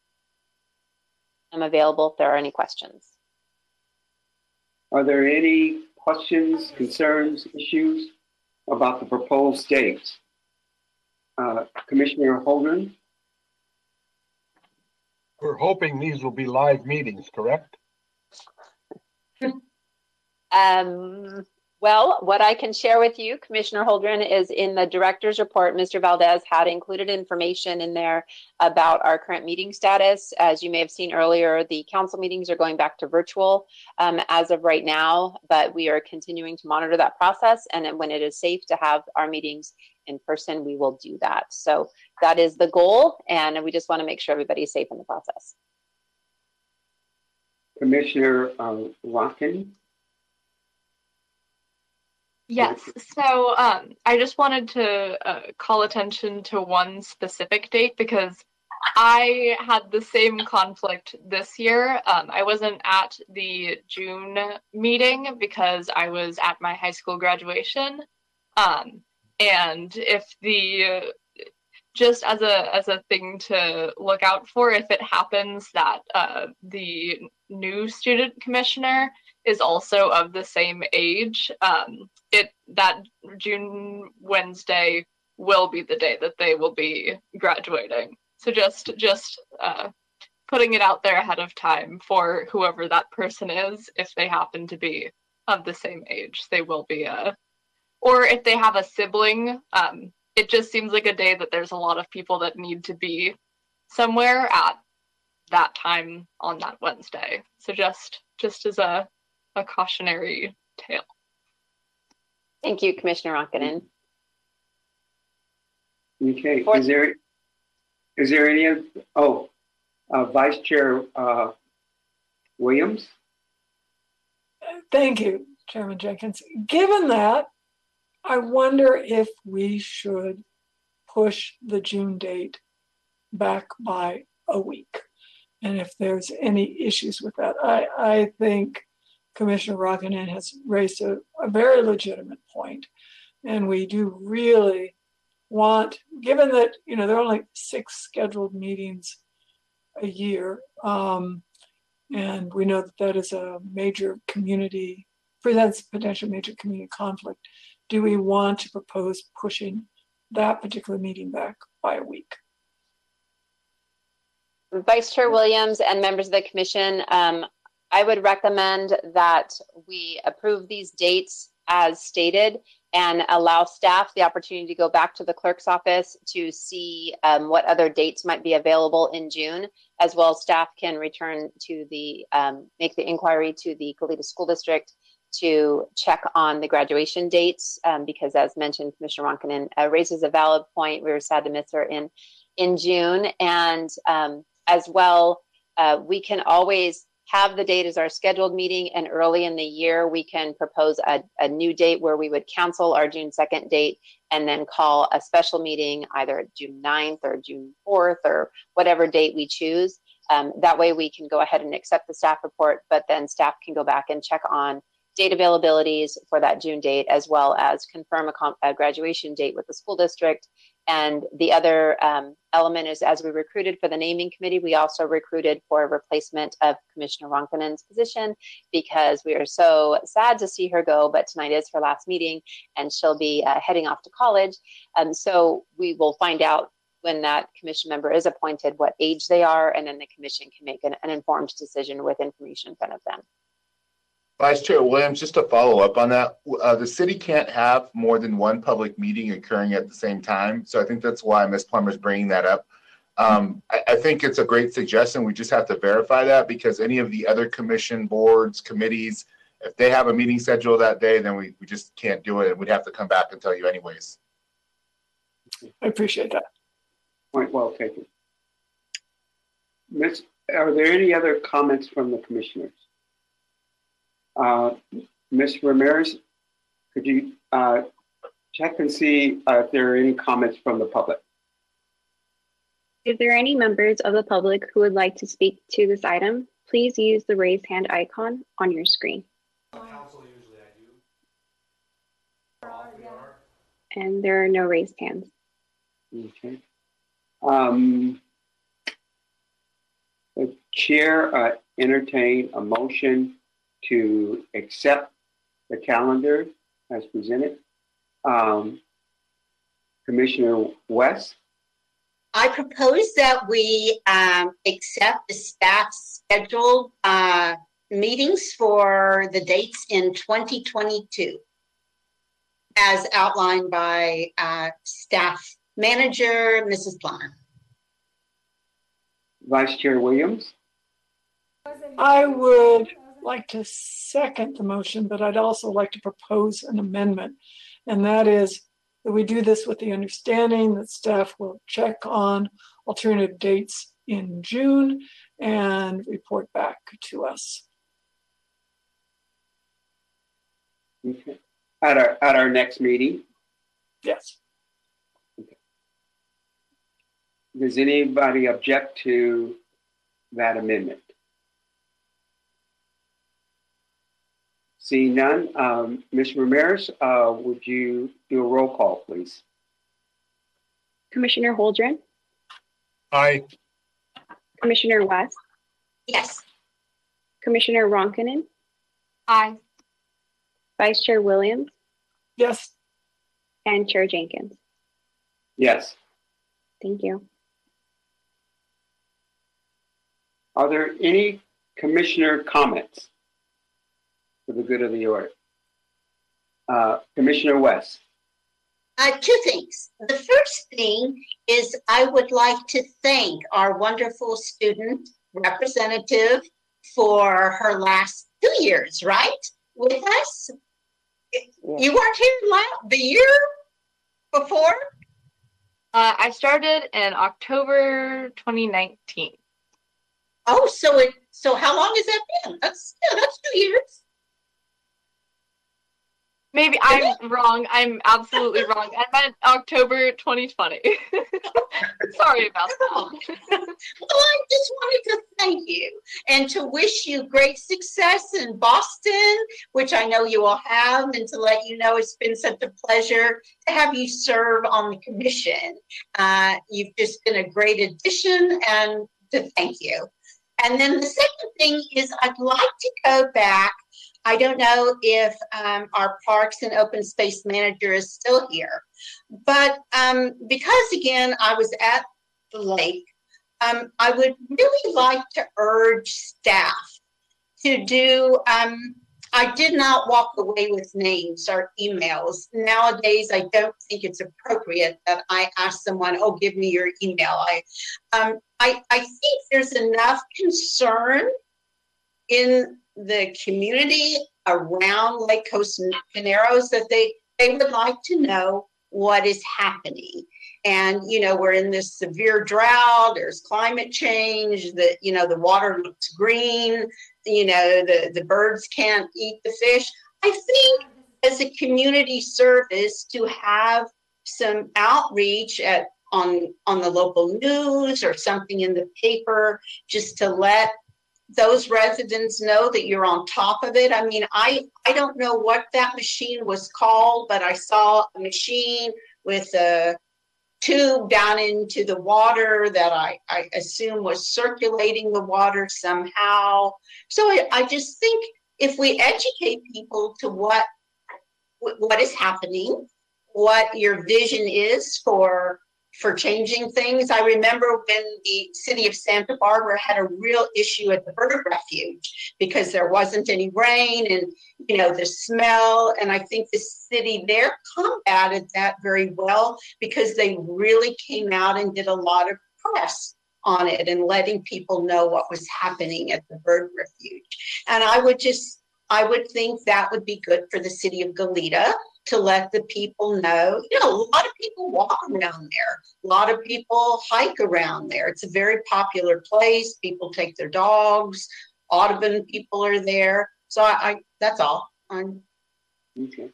F: I'm available if there are any questions.
B: Are there any questions, concerns, issues about the proposed dates? Commissioner Holden?
C: We're hoping these will be live meetings, correct?
F: Well, what I can share with you, Commissioner Holdren, is in the director's report, Mr. Valdez had included information in there about our current meeting status. As you may have seen earlier, the council meetings are going back to virtual as of right now, but we are continuing to monitor that process. And when it is safe to have our meetings in person, we will do that. So that is the goal. And we just want to make sure everybody's safe in the process.
B: Commissioner Rockin?
I: Yes, so I just wanted to call attention to one specific date because I had the same conflict this year. I wasn't at the June meeting because I was at my high school graduation. And if just as a thing to look out for, if it happens that the new student commissioner is also of the same age, that June Wednesday will be the day that they will be graduating. So just putting it out there ahead of time for whoever that person is, if they happen to be of the same age, they will be or if they have a sibling, it just seems like a day that there's a lot of people that need to be somewhere at that time on that Wednesday. So just as a cautionary tale.
F: Thank you, Commissioner Ronkanen.
B: Okay, is there any, Vice Chair Williams?
D: Thank you, Chairman Jenkins. Given that, I wonder if we should push the June date back by a week. And if there's any issues with that, I think Commissioner Ronkanen has raised a very legitimate point. And we do really want, given that, there are only 6 scheduled meetings a year, and we know that that is a major community, presents potential major community conflict, do we want to propose pushing that particular meeting back by a week?
F: Vice Chair Williams and members of the commission, I would recommend that we approve these dates as stated and allow staff the opportunity to go back to the clerk's office to see what other dates might be available in June, as well as staff can return to the, make the inquiry to the Goleta School District to check on the graduation dates, because as mentioned, Commissioner Ronkanen raises a valid point. We were sad to miss her in June. And as well, we can always have the date as our scheduled meeting, and early in the year, we can propose a new date where we would cancel our June 2nd date and then call a special meeting either June 9th or June 4th or whatever date we choose. That way we can go ahead and accept the staff report, but then staff can go back and check on date availabilities for that June date, as well as confirm a graduation date with the school district. And the other element is, as we recruited for the naming committee, we also recruited for a replacement of Commissioner Ronkanen's position, because we are so sad to see her go, but tonight is her last meeting and she'll be heading off to college. So we will find out when that commission member is appointed what age they are, and then the commission can make an informed decision with information in front of them.
G: Vice Chair Williams, just to follow up on that, the city can't have more than one public meeting occurring at the same time. So I think that's why Ms. Plummer's bringing that up. I think it's a great suggestion. We just have to verify that, because any of the other commission boards, committees, if they have a meeting scheduled that day, then we just can't do it, and we'd have to come back and tell you anyways.
D: I appreciate that.
B: Point well taken. Are there any other comments from the commissioners? Ms. Ramirez, could you check and see if there are any comments from the public?
A: If there are any members of the public who would like to speak to this item, please use the raise hand icon on your screen.
J: Council, usually I do.
A: And there are no raised hands.
B: Okay. The chair entertain a motion to accept the calendar as presented. Commissioner West?
E: I propose that we accept the staff's scheduled meetings for the dates in 2022, as outlined by staff manager, Mrs. Plummer.
B: Vice Chair Williams?
D: I would like to second the motion, but I'd also like to propose an amendment. And that is that we do this with the understanding that staff will check on alternative dates in June and report back to us.
B: Okay. At our next meeting?
D: Yes.
B: Okay. Does anybody object to that amendment? Seeing none, Ms. Ramirez, would you do a roll call, please?
A: Commissioner Holdren?
C: Aye.
A: Commissioner West?
E: Yes.
A: Commissioner Ronkanen?
I: Aye.
A: Vice Chair Williams?
D: Yes.
A: And Chair Jenkins?
B: Yes.
A: Thank you.
B: Are there any commissioner comments for the good of the order? Commissioner West.
E: Two things. The first thing is I would like to thank our wonderful student representative for her last 2 years, right? With us. You weren't here the year before?
I: I started in October 2019.
E: Oh, so how long has that been? That's 2 years.
I: Maybe I'm wrong. I'm absolutely wrong. I meant October 2020. Sorry about that.
E: Well, I just wanted to thank you and to wish you great success in Boston, which I know you will have, and to let you know it's been such a pleasure to have you serve on the commission. You've just been a great addition, and to thank you. And then the second thing is I'd like to go back. I don't know if our Parks and Open Space Manager is still here, but because again, I was at the lake, I would really like to urge staff to do, I did not walk away with names or emails. Nowadays, I don't think it's appropriate that I ask someone, oh, give me your email. I think there's enough concern in the community around Lake Coast Caneros that they would like to know what is happening. And, you know, we're in this severe drought, there's climate change, the water looks green, the birds can't eat the fish. I think as a community service to have some outreach on the local news or something in the paper, just to let those residents know that you're on top of it. I mean, I don't know what that machine was called, but I saw a machine with a tube down into the water that I assume was circulating the water somehow. So I just think if we educate people to what is happening, what your vision is for changing things. I remember when the city of Santa Barbara had a real issue at the bird refuge because there wasn't any rain and, the smell. And I think the city there combated that very well because they really came out and did a lot of press on it and letting people know what was happening at the bird refuge. And I would think that would be good for the city of Goleta to let the people know. A lot of people walk around there. A lot of people hike around there. It's a very popular place. People take their dogs. Audubon people are there. So that's all.
B: Okay.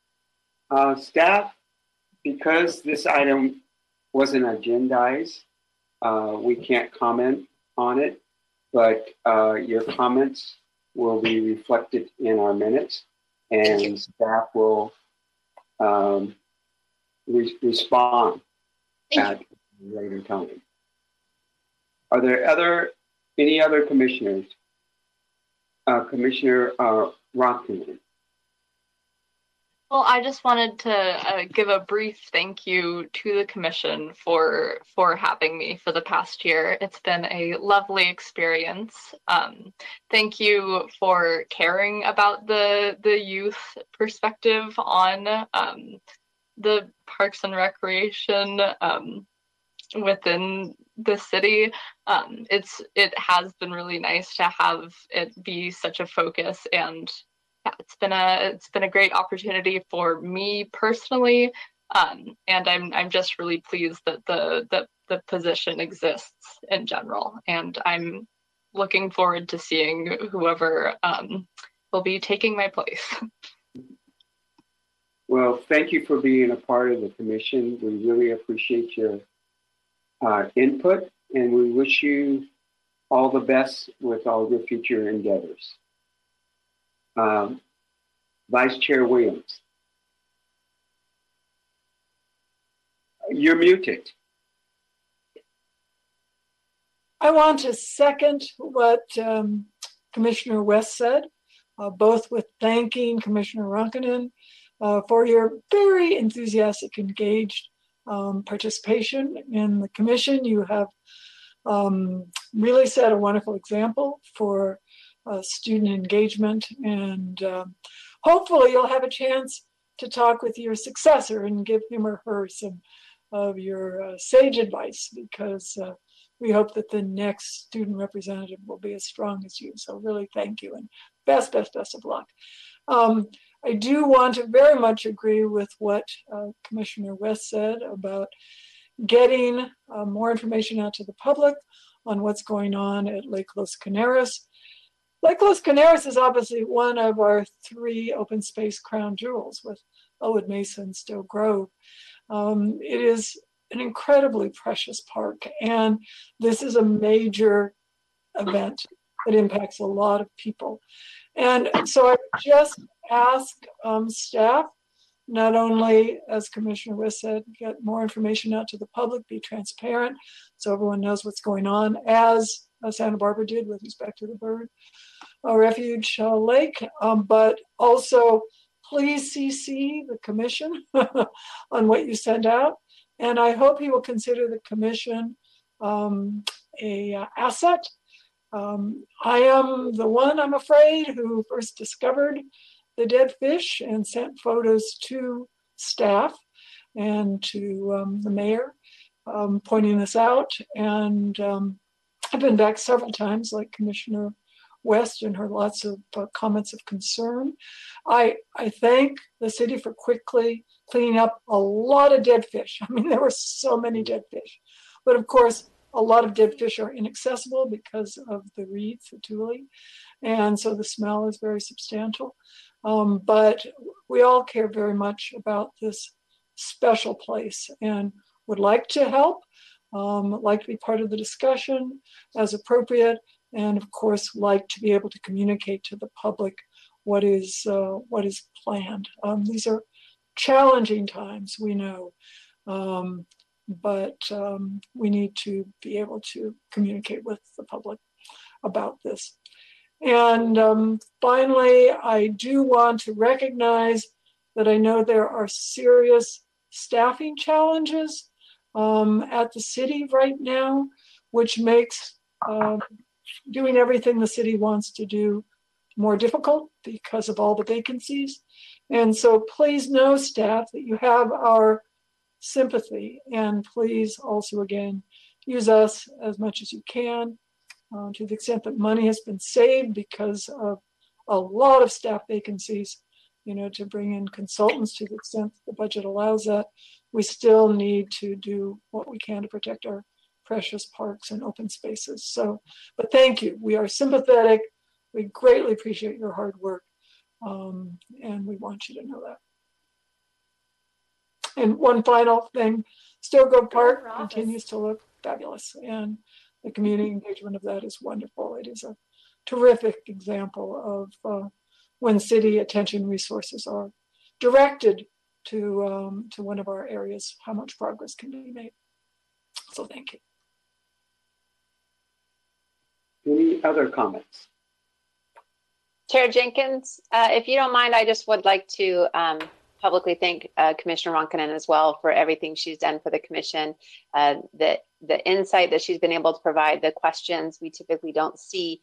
B: Staff, because this item wasn't agendized, we can't comment on it, but your comments will be reflected in our minutes, and staff will respond at a later time. Are there any other commissioners? Commissioner Rockman.
I: Well, I just wanted to give a brief thank you to the commission for having me for the past year. It's been a lovely experience. Thank you for caring about the youth perspective on the Parks and Recreation within the city. It has been really nice to have it be such a focus, and yeah, it's been a great opportunity for me personally, and I'm just really pleased that the position exists in general, and I'm looking forward to seeing whoever will be taking my place.
B: Well, thank you for being a part of the commission. We really appreciate your input, and we wish you all the best with all your future endeavors. Vice Chair Williams. You're muted.
D: I want to second what Commissioner West said, both with thanking Commissioner Ronkanen for your very enthusiastic, engaged participation in the commission. You have really set a wonderful example for student engagement, and hopefully you'll have a chance to talk with your successor and give him or her some of your sage advice, because we hope that the next student representative will be as strong as you. So really thank you, and best of luck. I do want to very much agree with what Commissioner West said about getting more information out to the public on what's going on at Lake Los Caneros. Lake Los Canaris is obviously one of our 3 open space crown jewels with Owen Mesa and Still Grove. It is an incredibly precious park, and this is a major event that impacts a lot of people. And so I just ask staff, not only, as Commissioner West said, get more information out to the public, be transparent so everyone knows what's going on, as Santa Barbara did with respect to the bird refuge lake, but also please CC the commission on what you send out. And I hope you will consider the commission a asset. I am the one, I'm afraid, who first discovered the dead fish and sent photos to staff and to the mayor, pointing this out. And I've been back several times, like Commissioner West, and heard lots of comments of concern. I thank the city for quickly cleaning up a lot of dead fish. I mean, there were so many dead fish. But of course, a lot of dead fish are inaccessible because of the reeds, the tule. And so the smell is very substantial. But we all care very much about this special place and would like to help, like to be part of the discussion as appropriate, and of course, like to be able to communicate to the public what is planned. These are challenging times, we know, but we need to be able to communicate with the public about this. And finally, I do want to recognize that I know there are serious staffing challenges at the city right now, which makes doing everything the city wants to do more difficult because of all the vacancies. And so please know, staff, that you have our sympathy, and please also, again, use us as much as you can. To the extent that money has been saved because of a lot of staff vacancies, you know, to bring in consultants to the extent that the budget allows that, we still need to do what we can to protect our precious parks and open spaces. So, but thank you. We are sympathetic. We greatly appreciate your hard work. And we want you to know that. And one final thing, Still Grove Park continues to look fabulous, and the community engagement of that is wonderful. It is a terrific example of when city attention resources are directed to one of our areas, how much progress can be made. So thank you.
B: Any other comments?
F: Chair Jenkins, if you don't mind, I just would like to publicly thank Commissioner Ronkanen as well for everything she's done for the commission. The insight that she's been able to provide, the questions, we typically don't see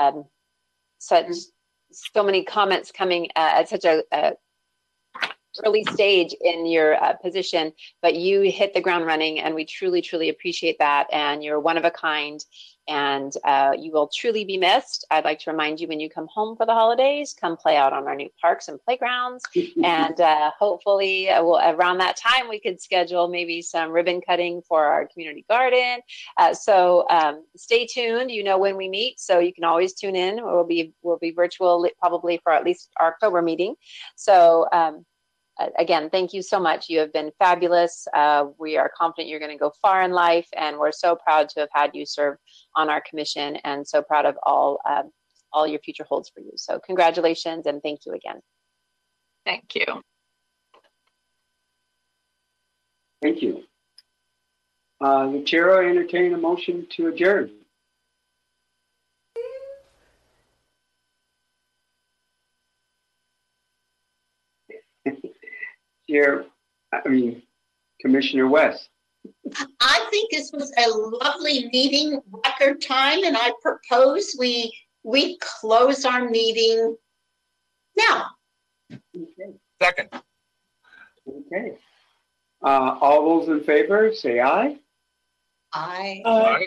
F: so many comments coming at such a early stage in your position, but you hit the ground running, and we truly, truly appreciate that. And you're one of a kind, and you will truly be missed. I'd like to remind you, when you come home for the holidays, come play out on our new parks and playgrounds. And hopefully around that time, we could schedule maybe some ribbon cutting for our community garden. So stay tuned. You know when we meet, so you can always tune in. We'll be virtual probably for at least our October meeting. So again, thank you so much. You have been fabulous. We are confident you're going to go far in life, and we're so proud to have had you serve on our commission, and so proud of all your future holds for you. So congratulations, and thank you again.
I: Thank you.
B: Thank you. The chair will entertain a motion to adjourn. Commissioner West.
E: I think this was a lovely meeting, record time, and I propose we close our meeting now.
B: Okay.
C: Second.
B: Okay. All those in favor, say aye.
E: Aye.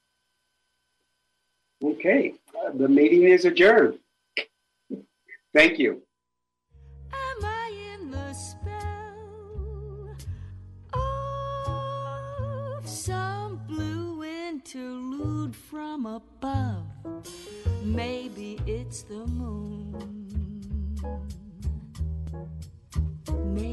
B: Okay. The meeting is adjourned. Thank you.
K: Am I in the spell of some blue interlude from above? Maybe it's the moon.